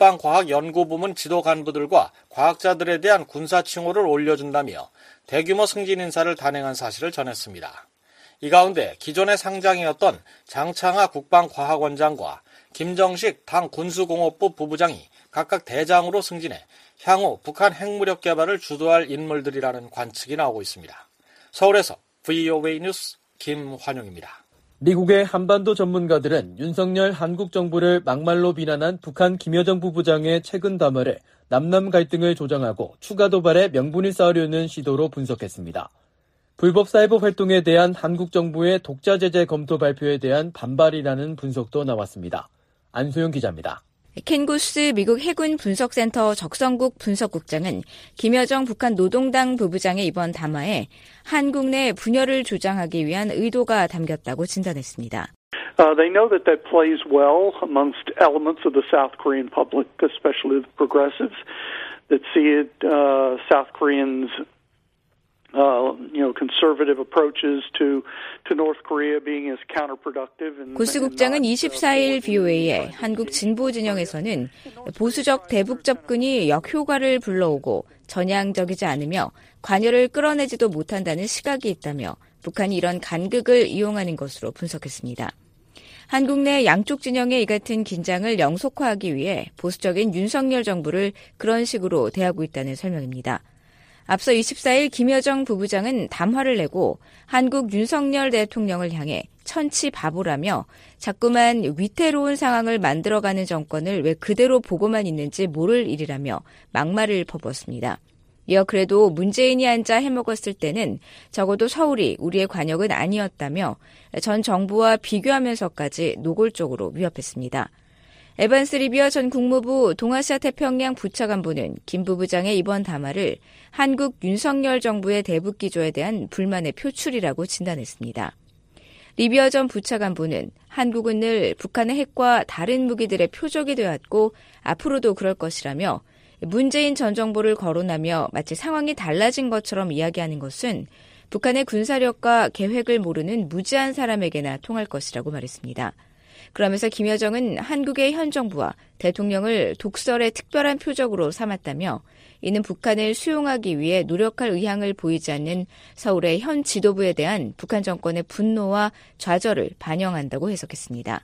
Speaker 11: 국방과학연구부문 지도 간부들과 과학자들에 대한 군사 칭호를 올려준다며 대규모 승진 인사를 단행한 사실을 전했습니다. 이 가운데 기존의 상장이었던 장창하 국방과학원장과 김정식 당 군수공업부 부부장이 각각 대장으로 승진해 향후 북한 핵무력 개발을 주도할 인물들이라는 관측이 나오고 있습니다. 서울에서 브이오에이 뉴스 김환용입니다.
Speaker 3: 미국의 한반도 전문가들은 윤석열 한국 정부를 막말로 비난한 북한 김여정 부부장의 최근 담화를 남남 갈등을 조장하고 추가 도발에 명분을 쌓으려는 시도로 분석했습니다. 불법 사이버 활동에 대한 한국 정부의 독자 제재 검토 발표에 대한 반발이라는 분석도 나왔습니다. 안소영 기자입니다.
Speaker 16: 켄 고스 미국 해군 분석센터 적성국 분석국장은 김여정 북한 노동당 부부장의 이번 담화에 한국 내 분열을 조장하기 위한 의도가 담겼다고 진단했습니다.
Speaker 17: Uh, they know that that plays well amongst elements of the South Korean public, especially the progressives, that see it, uh, South Koreans Uh, you know, conservative approaches to to North Korea being as counterproductive.
Speaker 16: 고스 국장은 이십사 일 브이오에이에 한국 진보 진영에서는 보수적 대북 접근이 역효과를 불러오고 전향적이지 않으며 관여를 끌어내지도 못한다는 시각이 있다며 북한이 이런 간극을 이용하는 것으로 분석했습니다. 한국 내 양쪽 진영의 이 같은 긴장을 영속화하기 위해 보수적인 윤석열 정부를 그런 식으로 대하고 있다는 설명입니다. 앞서 이십사 일 김여정 부부장은 담화를 내고 한국 윤석열 대통령을 향해 천치 바보라며 자꾸만 위태로운 상황을 만들어가는 정권을 왜 그대로 보고만 있는지 모를 일이라며 막말을 퍼부었습니다. 이어 그래도 문재인이 앉아 해먹었을 때는 적어도 서울이 우리의 관역은 아니었다며 전 정부와 비교하면서까지 노골적으로 위협했습니다. 에반스 리비어 전 국무부 동아시아 태평양 부차관보는 김 부부장의 이번 담화를 한국 윤석열 정부의 대북 기조에 대한 불만의 표출이라고 진단했습니다. 리비어 전 부차관보는 한국은 늘 북한의 핵과 다른 무기들의 표적이 되었고 앞으로도 그럴 것이라며 문재인 전 정부를 거론하며 마치 상황이 달라진 것처럼 이야기하는 것은 북한의 군사력과 계획을 모르는 무지한 사람에게나 통할 것이라고 말했습니다. 그러면서 김여정은 한국의 현 정부와 대통령을 독설의 특별한 표적으로 삼았다며 이는 북한을 수용하기 위해 노력할 의향을 보이지 않는 서울의 현 지도부에 대한 북한 정권의 분노와 좌절을 반영한다고 해석했습니다.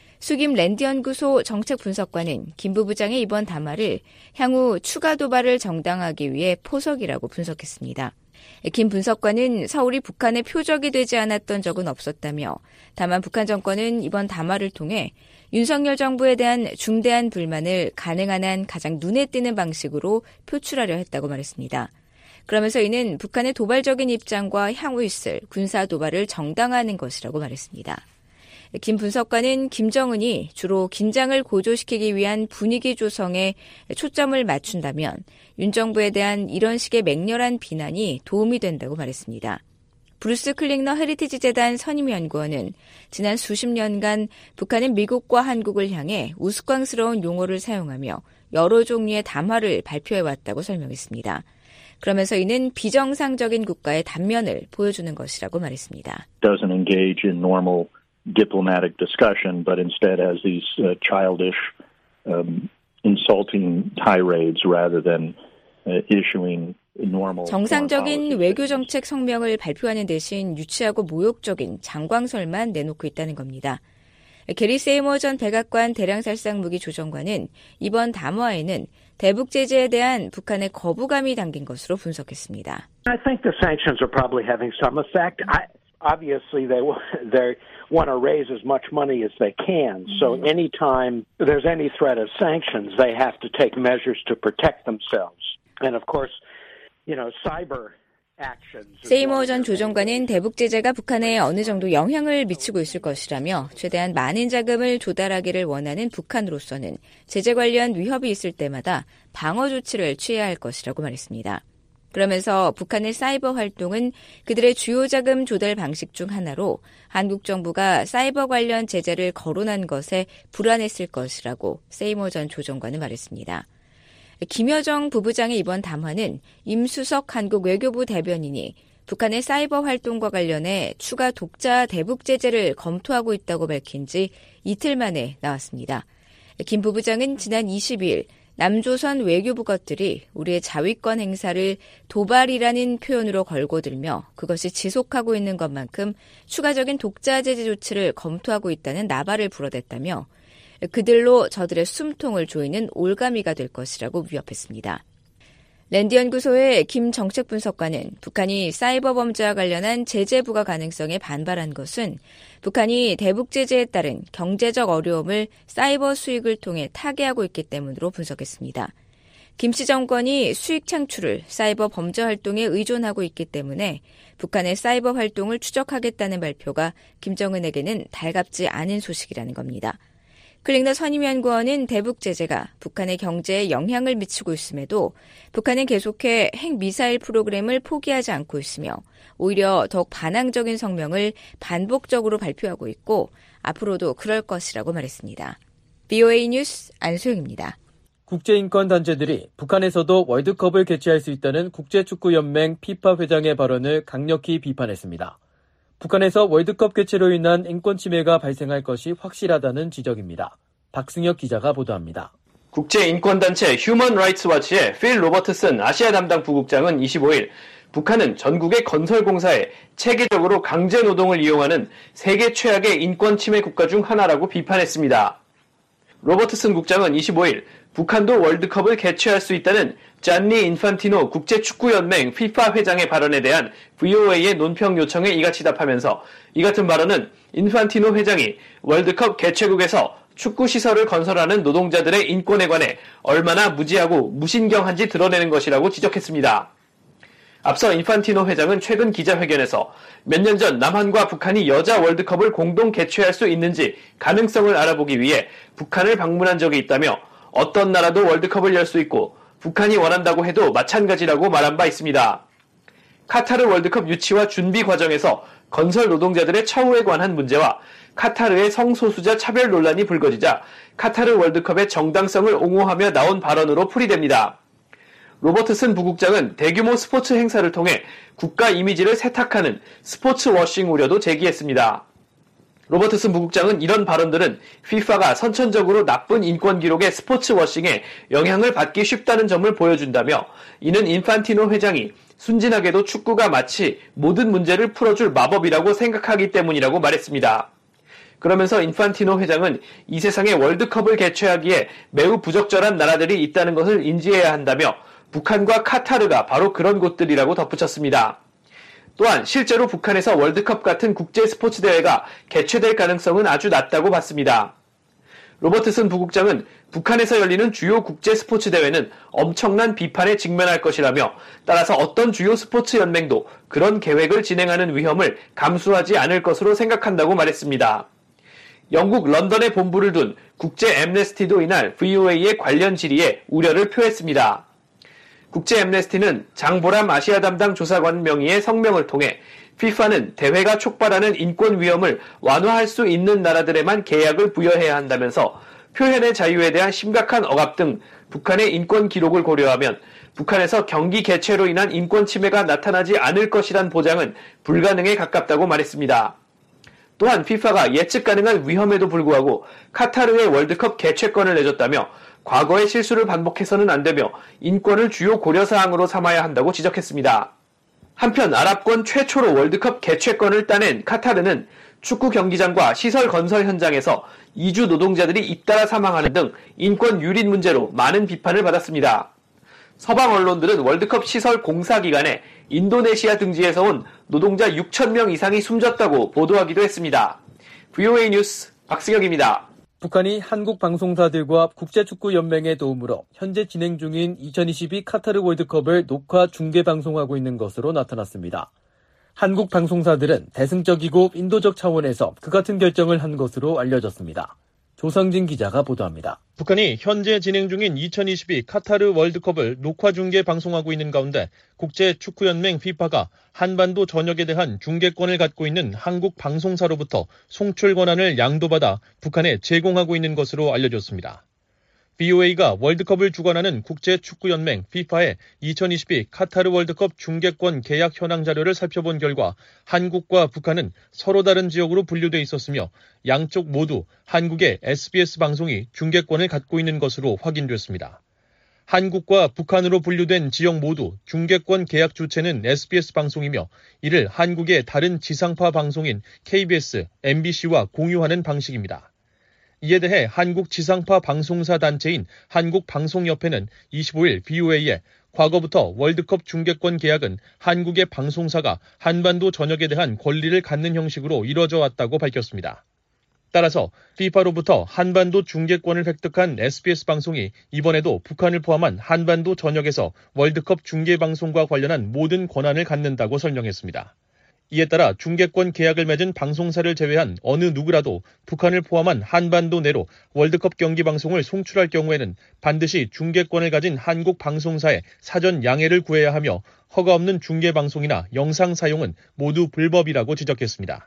Speaker 16: 수김 랜드연구소 정책분석관은 김 부부장의 이번 담화를 향후 추가 도발을 정당화하기 위해 포석이라고 분석했습니다. 김 분석관은 서울이 북한의 표적이 되지 않았던 적은 없었다며 다만 북한 정권은 이번 담화를 통해 윤석열 정부에 대한 중대한 불만을 가능한 한 가장 눈에 띄는 방식으로 표출하려 했다고 말했습니다. 그러면서 이는 북한의 도발적인 입장과 향후 있을 군사 도발을 정당화하는 것이라고 말했습니다. 김 분석관은 김정은이 주로 긴장을 고조시키기 위한 분위기 조성에 초점을 맞춘다면 윤 정부에 대한 이런 식의 맹렬한 비난이 도움이 된다고 말했습니다. 브루스 클링너 헤리티지 재단 선임연구원은 지난 수십 년간 북한은 미국과 한국을 향해 우스꽝스러운 용어를 사용하며 여러 종류의 담화를 발표해왔다고 설명했습니다. 그러면서 이는 비정상적인 국가의 단면을 보여주는 것이라고 말했습니다.
Speaker 18: Doesn't engage in normal diplomatic discussion, but instead has these uh, childish um, insulting tirades rather than uh, issuing normal.
Speaker 16: 정상적인 외교 정책 성명을 발표하는 대신 유치하고 모욕적인 장광설만 내놓고 있다는 겁니다. 게리 세이머 전 백악관 대량살상 무기 조정관은 이번 담화에는 대북 제재에 대한 북한의 거부감이 담긴 것으로 분석했습니다.
Speaker 19: I think the sanctions are probably having some effect. I, obviously, they they want to raise as much money as they can. So anytime there's any threat of sanctions, they have to take measures to protect themselves. And of course, you know, cyber.
Speaker 16: 세이머 전 조정관은 대북 제재가 북한에 어느 정도 영향을 미치고 있을 것이라며 최대한 많은 자금을 조달하기를 원하는 북한으로서는 제재 관련 위협이 있을 때마다 방어 조치를 취해야 할 것이라고 말했습니다. 그러면서 북한의 사이버 활동은 그들의 주요 자금 조달 방식 중 하나로 한국 정부가 사이버 관련 제재를 거론한 것에 불안했을 것이라고 세이머 전 조정관은 말했습니다. 김여정 부부장의 이번 담화는 임수석 한국 외교부 대변인이 북한의 사이버 활동과 관련해 추가 독자 대북 제재를 검토하고 있다고 밝힌 지 이틀 만에 나왔습니다. 김 부부장은 지난 이십이일 남조선 외교부 것들이 우리의 자위권 행사를 도발이라는 표현으로 걸고들며 그것이 지속하고 있는 것만큼 추가적인 독자 제재 조치를 검토하고 있다는 나발을 불어댔다며 그들로 저들의 숨통을 조이는 올가미가 될 것이라고 위협했습니다. 랜드 연구소의 김 정책분석관은 북한이 사이버 범죄와 관련한 제재 부과 가능성에 반발한 것은 북한이 대북 제재에 따른 경제적 어려움을 사이버 수익을 통해 타개하고 있기 때문으로 분석했습니다. 김씨 정권이 수익 창출을 사이버 범죄 활동에 의존하고 있기 때문에 북한의 사이버 활동을 추적하겠다는 발표가 김정은에게는 달갑지 않은 소식이라는 겁니다. 클링너 선임연구원은 대북 제재가 북한의 경제에 영향을 미치고 있음에도 북한은 계속해 핵미사일 프로그램을 포기하지 않고 있으며 오히려 더욱 반항적인 성명을 반복적으로 발표하고 있고 앞으로도 그럴 것이라고 말했습니다. 브이오에이 뉴스 안소영입니다.
Speaker 3: 국제인권단체들이 북한에서도 월드컵을 개최할 수 있다는 국제축구연맹 피파 회장의 발언을 강력히 비판했습니다. 북한에서 월드컵 개최로 인한 인권 침해가 발생할 것이 확실하다는 지적입니다. 박승혁 기자가 보도합니다.
Speaker 20: 국제인권단체 휴먼 라이츠 워치의 필 로버트슨 아시아 담당 부국장은 이십오일 북한은 전국의 건설공사에 체계적으로 강제노동을 이용하는 세계 최악의 인권 침해 국가 중 하나라고 비판했습니다. 로버트슨 국장은 이십오일 북한도 월드컵을 개최할 수 있다는 잔니 인판티노 국제축구연맹 피파 회장의 발언에 대한 브이오에이의 논평 요청에 이같이 답하면서 이 같은 발언은 인판티노 회장이 월드컵 개최국에서 축구시설을 건설하는 노동자들의 인권에 관해 얼마나 무지하고 무신경한지 드러내는 것이라고 지적했습니다. 앞서 인판티노 회장은 최근 기자회견에서 몇 년 전 남한과 북한이 여자 월드컵을 공동 개최할 수 있는지 가능성을 알아보기 위해 북한을 방문한 적이 있다며 어떤 나라도 월드컵을 열 수 있고 북한이 원한다고 해도 마찬가지라고 말한 바 있습니다. 카타르 월드컵 유치와 준비 과정에서 건설 노동자들의 처우에 관한 문제와 카타르의 성소수자 차별 논란이 불거지자 카타르 월드컵의 정당성을 옹호하며 나온 발언으로 풀이됩니다. 로버트슨 부국장은 대규모 스포츠 행사를 통해 국가 이미지를 세탁하는 스포츠 워싱 우려도 제기했습니다. 로버트슨 부국장은 이런 발언들은 피파가 선천적으로 나쁜 인권 기록의 스포츠 워싱에 영향을 받기 쉽다는 점을 보여준다며 이는 인판티노 회장이 순진하게도 축구가 마치 모든 문제를 풀어줄 마법이라고 생각하기 때문이라고 말했습니다. 그러면서 인판티노 회장은 이 세상에 월드컵을 개최하기에 매우 부적절한 나라들이 있다는 것을 인지해야 한다며 북한과 카타르가 바로 그런 곳들이라고 덧붙였습니다. 또한 실제로 북한에서 월드컵 같은 국제 스포츠 대회가 개최될 가능성은 아주 낮다고 봤습니다. 로버트슨 부국장은 북한에서 열리는 주요 국제 스포츠 대회는 엄청난 비판에 직면할 것이라며 따라서 어떤 주요 스포츠 연맹도 그런 계획을 진행하는 위험을 감수하지 않을 것으로 생각한다고 말했습니다. 영국 런던에 본부를 둔 국제 앰네스티도 이날 브이오에이의 관련 질의에 우려를 표했습니다. 국제 앰네스티는 장보람 아시아 담당 조사관 명의의 성명을 통해 피파는 대회가 촉발하는 인권 위험을 완화할 수 있는 나라들에만 계약을 부여해야 한다면서 표현의 자유에 대한 심각한 억압 등 북한의 인권 기록을 고려하면 북한에서 경기 개최로 인한 인권 침해가 나타나지 않을 것이란 보장은 불가능에 가깝다고 말했습니다. 또한 피파가 예측 가능한 위험에도 불구하고 카타르의 월드컵 개최권을 내줬다며 과거의 실수를 반복해서는 안 되며 인권을 주요 고려사항으로 삼아야 한다고 지적했습니다. 한편 아랍권 최초로 월드컵 개최권을 따낸 카타르는 축구 경기장과 시설 건설 현장에서 이주 노동자들이 잇따라 사망하는 등 인권 유린 문제로 많은 비판을 받았습니다. 서방 언론들은 월드컵 시설 공사 기간에 인도네시아 등지에서 온 노동자 육천 명 이상이 숨졌다고 보도하기도 했습니다. 브이오에이 뉴스 박승혁입니다.
Speaker 3: 북한이 한국 방송사들과 국제축구연맹의 도움으로 현재 진행 중인 이천이십이 카타르 월드컵을 녹화 중계 방송하고 있는 것으로 나타났습니다. 한국 방송사들은 대승적이고 인도적 차원에서 그 같은 결정을 한 것으로 알려졌습니다. 조상진 기자가 보도합니다.
Speaker 21: 북한이 현재 진행 중인 이천이십이 카타르 월드컵을 녹화 중계 방송하고 있는 가운데 국제축구연맹 피파가 한반도 전역에 대한 중계권을 갖고 있는 한국 방송사로부터 송출 권한을 양도받아 북한에 제공하고 있는 것으로 알려졌습니다. 브이오에이가 월드컵을 주관하는 국제축구연맹 피파의 이천이십이 카타르 월드컵 중계권 계약 현황 자료를 살펴본 결과 한국과 북한은 서로 다른 지역으로 분류돼 있었으며 양쪽 모두 한국의 에스비에스 방송이 중계권을 갖고 있는 것으로 확인됐습니다. 한국과 북한으로 분류된 지역 모두 중계권 계약 주체는 에스비에스 방송이며 이를 한국의 다른 지상파 방송인 케이비에스, 엠비씨와 공유하는 방식입니다. 이에 대해 한국 지상파 방송사 단체인 한국방송협회는 이십오일 브이오에이에 과거부터 월드컵 중계권 계약은 한국의 방송사가 한반도 전역에 대한 권리를 갖는 형식으로 이뤄져 왔다고 밝혔습니다. 따라서 피파로부터 한반도 중계권을 획득한 에스비에스 방송이 이번에도 북한을 포함한 한반도 전역에서 월드컵 중계방송과 관련한 모든 권한을 갖는다고 설명했습니다. 이에 따라 중계권 계약을 맺은 방송사를 제외한 어느 누구라도 북한을 포함한 한반도 내로 월드컵 경기 방송을 송출할 경우에는 반드시 중계권을 가진 한국 방송사에 사전 양해를 구해야 하며 허가 없는 중계 방송이나 영상 사용은 모두 불법이라고 지적했습니다.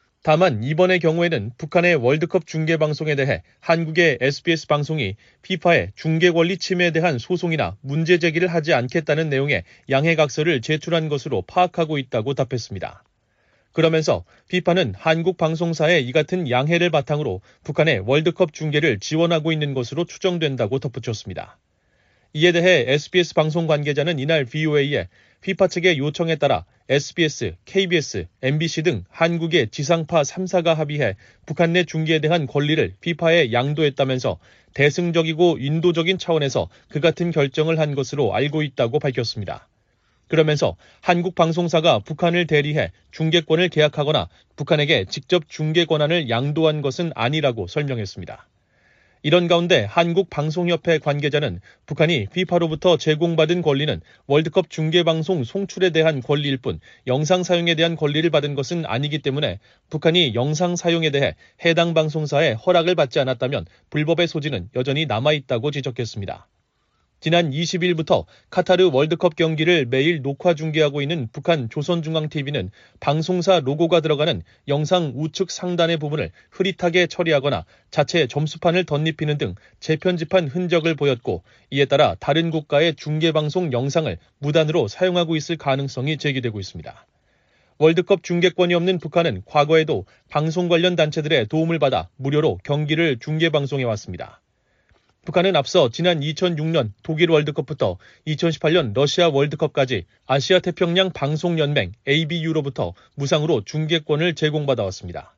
Speaker 21: 다만 이번의 경우에는 북한의 월드컵 중계 방송에 대해 한국의 에스비에스 방송이 피파의 중계 권리 침해에 대한 소송이나 문제 제기를 하지 않겠다는 내용의 양해각서를 제출한 것으로 파악하고 있다고 답했습니다. 그러면서 피파는 한국 방송사의 이 같은 양해를 바탕으로 북한의 월드컵 중계를 지원하고 있는 것으로 추정된다고 덧붙였습니다. 이에 대해 에스비에스 방송 관계자는 이날 브이오에이에 피파 측의 요청에 따라 에스비에스, 케이비에스, 엠비씨 등 한국의 지상파 삼 사가 합의해 북한 내 중계에 대한 권리를 피파에 양도했다면서 대승적이고 인도적인 차원에서 그 같은 결정을 한 것으로 알고 있다고 밝혔습니다. 그러면서 한국 방송사가 북한을 대리해 중계권을 계약하거나 북한에게 직접 중계 권한을 양도한 것은 아니라고 설명했습니다. 이런 가운데 한국방송협회 관계자는 북한이 피파로부터 제공받은 권리는 월드컵 중계방송 송출에 대한 권리일 뿐 영상 사용에 대한 권리를 받은 것은 아니기 때문에 북한이 영상 사용에 대해 해당 방송사의 허락을 받지 않았다면 불법의 소지는 여전히 남아있다고 지적했습니다. 지난 이십일부터 카타르 월드컵 경기를 매일 녹화 중계하고 있는 북한 조선중앙티비는 방송사 로고가 들어가는 영상 우측 상단의 부분을 흐릿하게 처리하거나 자체 점수판을 덧입히는 등 재편집한 흔적을 보였고 이에 따라 다른 국가의 중계방송 영상을 무단으로 사용하고 있을 가능성이 제기되고 있습니다. 월드컵 중계권이 없는 북한은 과거에도 방송 관련 단체들의 도움을 받아 무료로 경기를 중계방송해왔습니다. 북한은 앞서 지난 이천육년 독일 월드컵부터 이천십팔년 러시아 월드컵까지 아시아 태평양 방송연맹 에이비유로부터 무상으로 중계권을 제공받아왔습니다.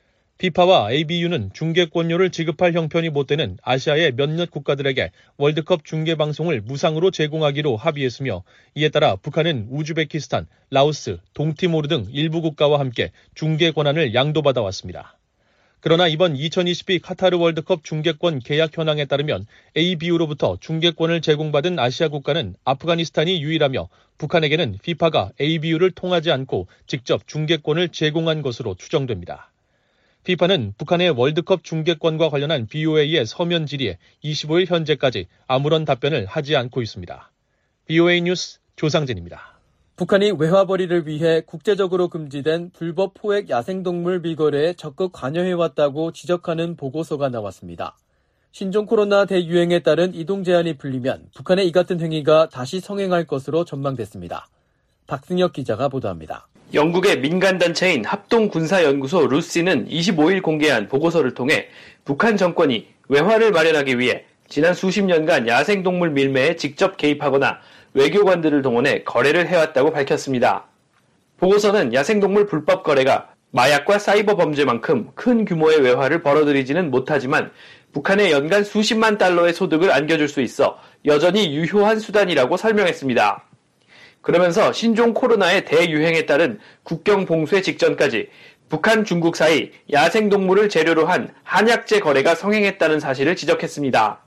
Speaker 21: 피파와 에이비유는 중계권료를 지급할 형편이 못 되는 아시아의 몇몇 국가들에게 월드컵 중계방송을 무상으로 제공하기로 합의했으며 이에 따라 북한은 우즈베키스탄, 라오스, 동티모르 등 일부 국가와 함께 중계 권한을 양도받아왔습니다. 그러나 이번 이천이십이 카타르 월드컵 중계권 계약 현황에 따르면 에이비유로부터 중계권을 제공받은 아시아 국가는 아프가니스탄이 유일하며 북한에게는 피파가 에이비유를 통하지 않고 직접 중계권을 제공한 것으로 추정됩니다. 피파는 북한의 월드컵 중계권과 관련한 브이오에이의 서면 질의에 이십오일 현재까지 아무런 답변을 하지 않고 있습니다. 브이오에이 뉴스 조상진입니다.
Speaker 3: 북한이 외화벌이를 위해 국제적으로 금지된 불법 포획 야생동물 미거래에 적극 관여해왔다고 지적하는 보고서가 나왔습니다. 신종 코로나 대유행에 따른 이동 제한이 풀리면 북한의 이 같은 행위가 다시 성행할 것으로 전망됐습니다. 박승혁 기자가 보도합니다.
Speaker 20: 영국의 민간단체인 합동군사연구소 루시는 이십오일 공개한 보고서를 통해 북한 정권이 외화를 마련하기 위해 지난 수십 년간 야생동물 밀매에 직접 개입하거나 외교관들을 동원해 거래를 해왔다고 밝혔습니다. 보고서는 야생동물 불법 거래가 마약과 사이버 범죄만큼 큰 규모의 외화를 벌어들이지는 못하지만 북한에 연간 수십만 달러의 소득을 안겨줄 수 있어 여전히 유효한 수단이라고 설명했습니다. 그러면서 신종 코로나의 대유행에 따른 국경 봉쇄 직전까지 북한, 중국 사이 야생동물을 재료로 한 한약재 거래가 성행했다는 사실을 지적했습니다.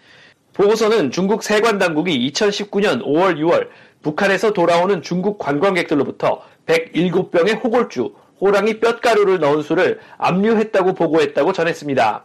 Speaker 20: 보고서는 중국 세관당국이 이천십구 년 오월, 유월 북한에서 돌아오는 중국 관광객들로부터 백칠 병의 호골주, 호랑이 뼛가루를 넣은 술을 압류했다고 보고했다고 전했습니다.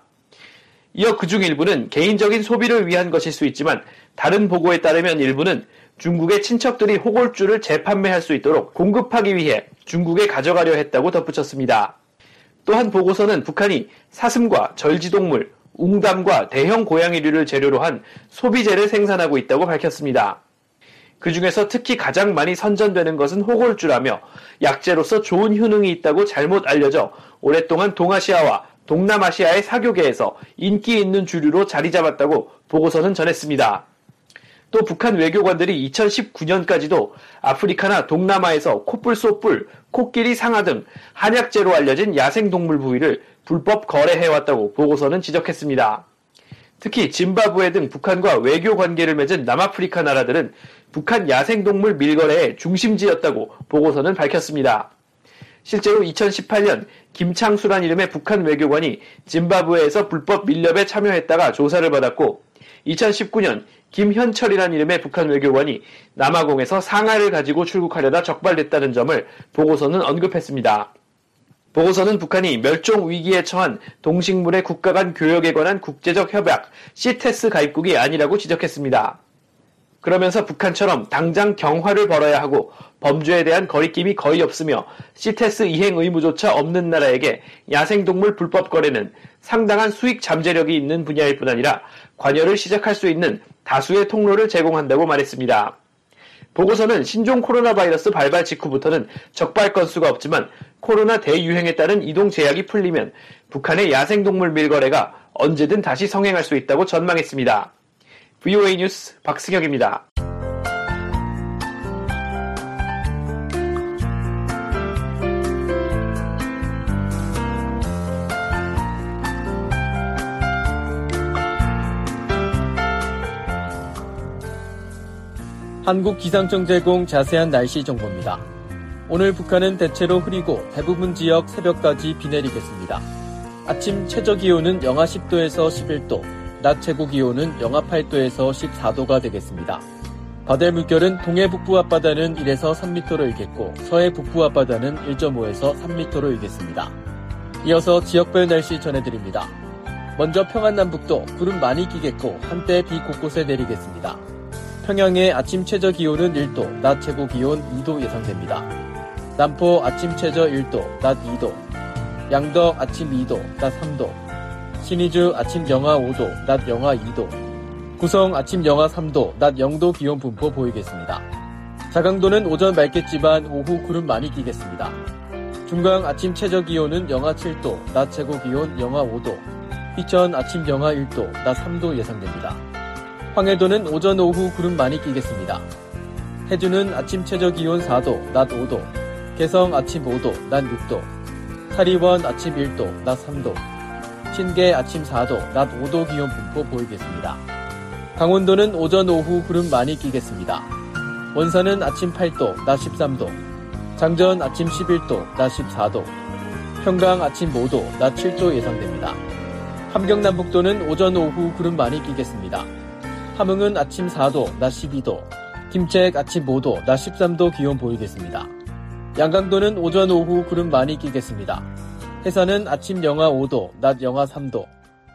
Speaker 20: 이어 그중 일부는 개인적인 소비를 위한 것일 수 있지만 다른 보고에 따르면 일부는 중국의 친척들이 호골주를 재판매할 수 있도록 공급하기 위해 중국에 가져가려 했다고 덧붙였습니다. 또한 보고서는 북한이 사슴과 절지동물, 웅담과 대형 고양이류를 재료로 한 소비재를 생산하고 있다고 밝혔습니다. 그 중에서 특히 가장 많이 선전되는 것은 호골주라며 약재로서 좋은 효능이 있다고 잘못 알려져 오랫동안 동아시아와 동남아시아의 사교계에서 인기 있는 주류로 자리 잡았다고 보고서는 전했습니다. 또 북한 외교관들이 이천십구 년까지도 아프리카나 동남아에서 코뿔, 소뿔, 코끼리, 상아 등 한약재로 알려진 야생동물 부위를 불법 거래해왔다고 보고서는 지적했습니다. 특히 짐바브웨 등 북한과 외교 관계를 맺은 남아프리카 나라들은 북한 야생동물 밀거래의 중심지였다고 보고서는 밝혔습니다. 실제로 이천십팔 년 김창수란 이름의 북한 외교관이 짐바브웨에서 불법 밀렵에 참여했다가 조사를 받았고 이천십구 년 김현철이란 이름의 북한 외교관이 남아공에서 상아를 가지고 출국하려다 적발됐다는 점을 보고서는 언급했습니다. 보고서는 북한이 멸종 위기에 처한 동식물의 국가 간 교역에 관한 국제적 협약 시테스 가입국이 아니라고 지적했습니다. 그러면서 북한처럼 당장 경화를 벌여야 하고 범죄에 대한 거리낌이 거의 없으며 시테스 이행 의무조차 없는 나라에게 야생동물 불법 거래는 상당한 수익 잠재력이 있는 분야일 뿐 아니라 관여를 시작할 수 있는 다수의 통로를 제공한다고 말했습니다. 보고서는 신종 코로나 바이러스 발발 직후부터는 적발 건수가 없지만 코로나 대유행에 따른 이동 제약이 풀리면 북한의 야생동물 밀거래가 언제든 다시 성행할 수 있다고 전망했습니다. 브이오에이 뉴스 박승혁입니다.
Speaker 3: 한국기상청 제공 자세한 날씨 정보입니다. 오늘 북한은 대체로 흐리고 대부분 지역 새벽까지 비 내리겠습니다. 아침 최저기온은 영하 십 도에서 십일 도, 낮 최고기온은 영하 팔 도에서 십사 도가 되겠습니다. 바다의 물결은 동해 북부 앞바다는 일에서 삼 미터로 일겠고 서해 북부 앞바다는 일 점 오에서 삼 미터로 일겠습니다. 이어서 지역별 날씨 전해드립니다. 먼저 평안남북도 구름 많이 끼겠고 한때 비 곳곳에 내리겠습니다. 평양의 아침 최저기온은 일 도, 낮 최고기온 이 도 예상됩니다. 남포 아침 최저 일 도, 낮 이 도, 양덕 아침 이 도, 낮 삼 도, 신의주 아침 영하 오 도, 낮 영하 이 도, 구성 아침 영하 삼 도, 낮 영 도 기온 분포 보이겠습니다. 자강도는 오전 맑겠지만 오후 구름 많이 끼겠습니다. 중강 아침 최저기온은 영하 칠 도, 낮 최고기온 영하 오 도, 휘천 아침 영하 일 도, 낮 삼 도 예상됩니다. 황해도는 오전 오후 구름 많이 끼겠습니다. 해주는 아침 최저기온 사 도, 낮 오 도, 개성 아침 오 도, 낮 육 도, 사리원 아침 일 도, 낮 삼 도, 신계 아침 사 도, 낮 오 도 기온 분포 보이겠습니다. 강원도는 오전 오후 구름 많이 끼겠습니다. 원산은 아침 팔 도, 낮 십삼 도, 장전 아침 십일 도, 낮 십사 도, 평강 아침 오 도, 낮 칠 도 예상됩니다. 함경남북도는 오전 오후 구름 많이 끼겠습니다. 함흥은 아침 사 도, 낮 십이 도, 김책 아침 오 도, 낮 십삼 도 기온 보이겠습니다. 양강도는 오전 오후 구름 많이 끼겠습니다. 해산은 아침 영하 오 도, 낮 영하 삼 도,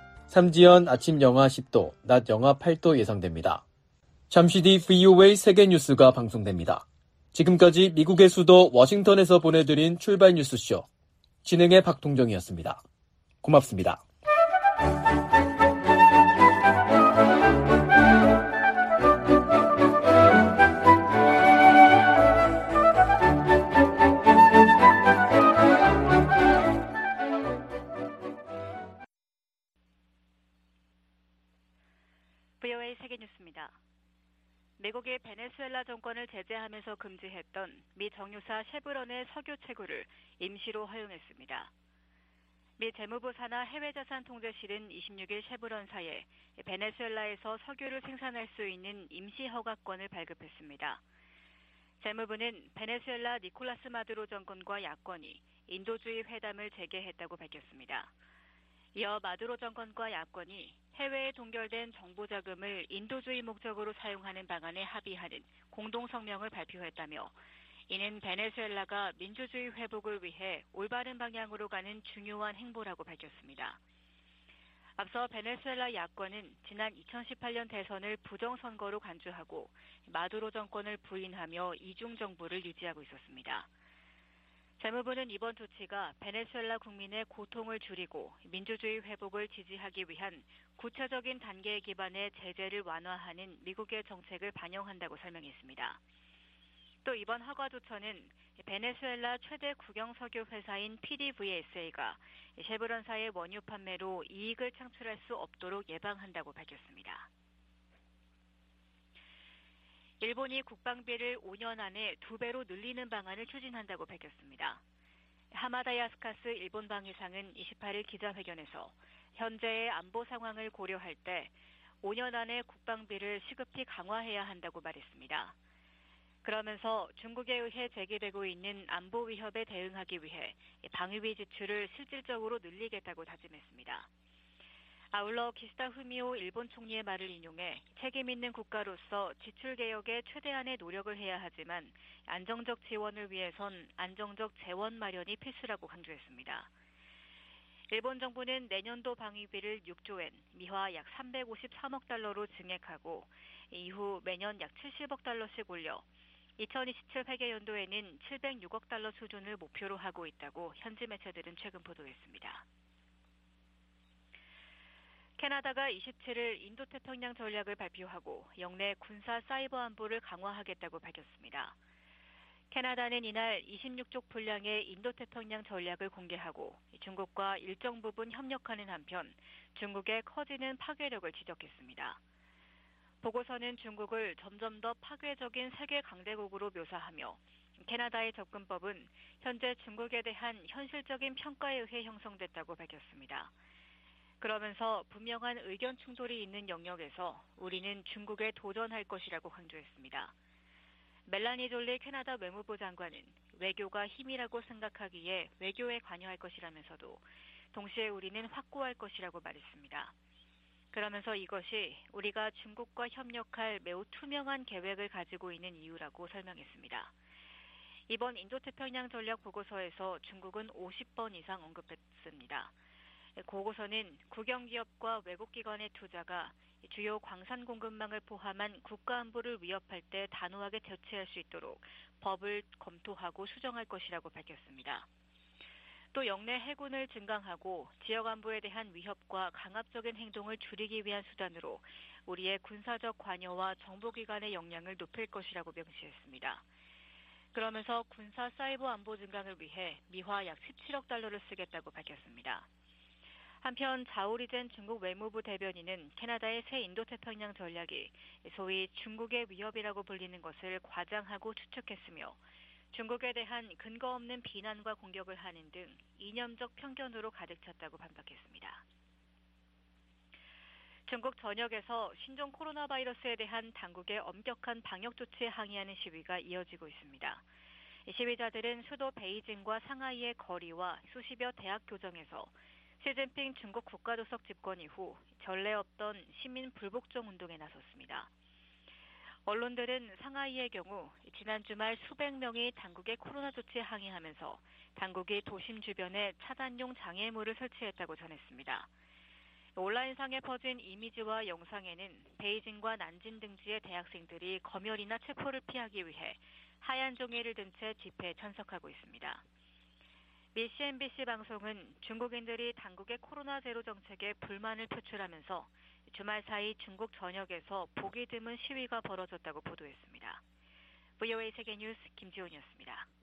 Speaker 3: 삼지연 아침 영하 십 도, 낮 영하 팔 도 예상됩니다. 잠시 뒤 브이오에이 세계뉴스가 방송됩니다. 지금까지 미국의 수도 워싱턴에서 보내드린 출발 뉴스쇼, 진행의 박동정이었습니다. 고맙습니다.
Speaker 1: 브이오에이 세계뉴스입니다. 미국이 베네수엘라 정권을 제재하면서 금지했던 미 정유사 쉐브론의 석유 채굴을 임시로 허용했습니다. 미 재무부 산하 해외자산통제실은 이십육일 쉐브론사에 베네수엘라에서 석유를 생산할 수 있는 임시 허가권을 발급했습니다. 재무부는 베네수엘라 니콜라스 마두로 정권과 야권이 인도주의 회담을 재개했다고 밝혔습니다. 이어 마두로 정권과 야권이 해외에 동결된 정보 자금을 인도주의 목적으로 사용하는 방안에 합의하는 공동성명을 발표했다며 이는 베네수엘라가 민주주의 회복을 위해 올바른 방향으로 가는 중요한 행보라고 밝혔습니다. 앞서 베네수엘라 야권은 지난 이천십팔년 대선을 부정선거로 간주하고 마두로 정권을 부인하며 이중정부를 유지하고 있었습니다. 재무부는 이번 조치가 베네수엘라 국민의 고통을 줄이고 민주주의 회복을 지지하기 위한 구체적인 단계에 기반의 제재를 완화하는 미국의 정책을 반영한다고 설명했습니다. 또 이번 허가 조처는 베네수엘라 최대 국영석유 회사인 피디브이에스에이가 쉐브론사의 원유 판매로 이익을 창출할 수 없도록 예방한다고 밝혔습니다. 일본이 국방비를 오 년 안에 두 배로 늘리는 방안을 추진한다고 밝혔습니다. 하마다 야스카스 일본 방위상은 이십팔일 기자회견에서 현재의 안보 상황을 고려할 때 오 년 안에 국방비를 시급히 강화해야 한다고 말했습니다. 그러면서 중국에 의해 제기되고 있는 안보 위협에 대응하기 위해 방위비 지출을 실질적으로 늘리겠다고 다짐했습니다. 아울러 기시다 후미오 일본 총리의 말을 인용해 책임 있는 국가로서 지출 개혁에 최대한의 노력을 해야 하지만 안정적 지원을 위해선 안정적 재원 마련이 필수라고 강조했습니다. 일본 정부는 내년도 방위비를 육조 엔, 미화 약 삼백오십삼억 달러로 증액하고 이후 매년 약 칠십억 달러씩 올려 이천이십칠 회계연도에는 칠백육억 달러 수준을 목표로 하고 있다고 현지 매체들은 최근 보도했습니다. 캐나다가 이십칠일 인도태평양 전략을 발표하고 영내 군사 사이버 안보를 강화하겠다고 밝혔습니다. 캐나다는 이날 이십육족 분량의 인도태평양 전략을 공개하고 중국과 일정 부분 협력하는 한편 중국의 커지는 파괴력을 지적했습니다. 보고서는 중국을 점점 더 파괴적인 세계 강대국으로 묘사하며 캐나다의 접근법은 현재 중국에 대한 현실적인 평가에 의해 형성됐다고 밝혔습니다. 그러면서 분명한 의견 충돌이 있는 영역에서 우리는 중국에 도전할 것이라고 강조했습니다. 멜라니 졸리 캐나다 외무부 장관은 외교가 힘이라고 생각하기에 외교에 관여할 것이라면서도 동시에 우리는 확고할 것이라고 말했습니다. 그러면서 이것이 우리가 중국과 협력할 매우 투명한 계획을 가지고 있는 이유라고 설명했습니다. 이번 인도태평양 전략 보고서에서 중국은 오십 번 이상 언급했습니다. 보고서는 국영기업과 외국기관의 투자가 주요 광산 공급망을 포함한 국가안보를 위협할 때 단호하게 대처할 수 있도록 법을 검토하고 수정할 것이라고 밝혔습니다. 또 영내 해군을 증강하고 지역 안보에 대한 위협과 강압적인 행동을 줄이기 위한 수단으로 우리의 군사적 관여와 정보기관의 역량을 높일 것이라고 명시했습니다. 그러면서 군사 사이버 안보 증강을 위해 미화 약 십칠억 달러를 쓰겠다고 밝혔습니다. 한편 자오리젠 중국 외무부 대변인은 캐나다의 새 인도태평양 전략이 소위 중국의 위협이라고 불리는 것을 과장하고 추측했으며 중국에 대한 근거 없는 비난과 공격을 하는 등 이념적 편견으로 가득 찼다고 반박했습니다. 중국 전역에서 신종 코로나 바이러스에 대한 당국의 엄격한 방역 조치에 항의하는 시위가 이어지고 있습니다. 시위자들은 수도 베이징과 상하이의 거리와 수십여 대학 교정에서 시진핑 중국 국가주석 집권 이후 전례 없던 시민 불복종 운동에 나섰습니다. 언론들은 상하이의 경우 지난 주말 수백 명이 당국의 코로나 조치에 항의하면서 당국이 도심 주변에 차단용 장애물을 설치했다고 전했습니다. 온라인상에 퍼진 이미지와 영상에는 베이징과 난진 등지의 대학생들이 검열이나 체포를 피하기 위해 하얀 종이를 든 채 집회에 참석하고 있습니다. 미 씨엔비씨 방송은 중국인들이 당국의 코로나 제로 정책에 불만을 표출하면서 주말 사이 중국 전역에서 보기 드문 시위가 벌어졌다고 보도했습니다. 브이오에이 세계뉴스 김지훈이었습니다.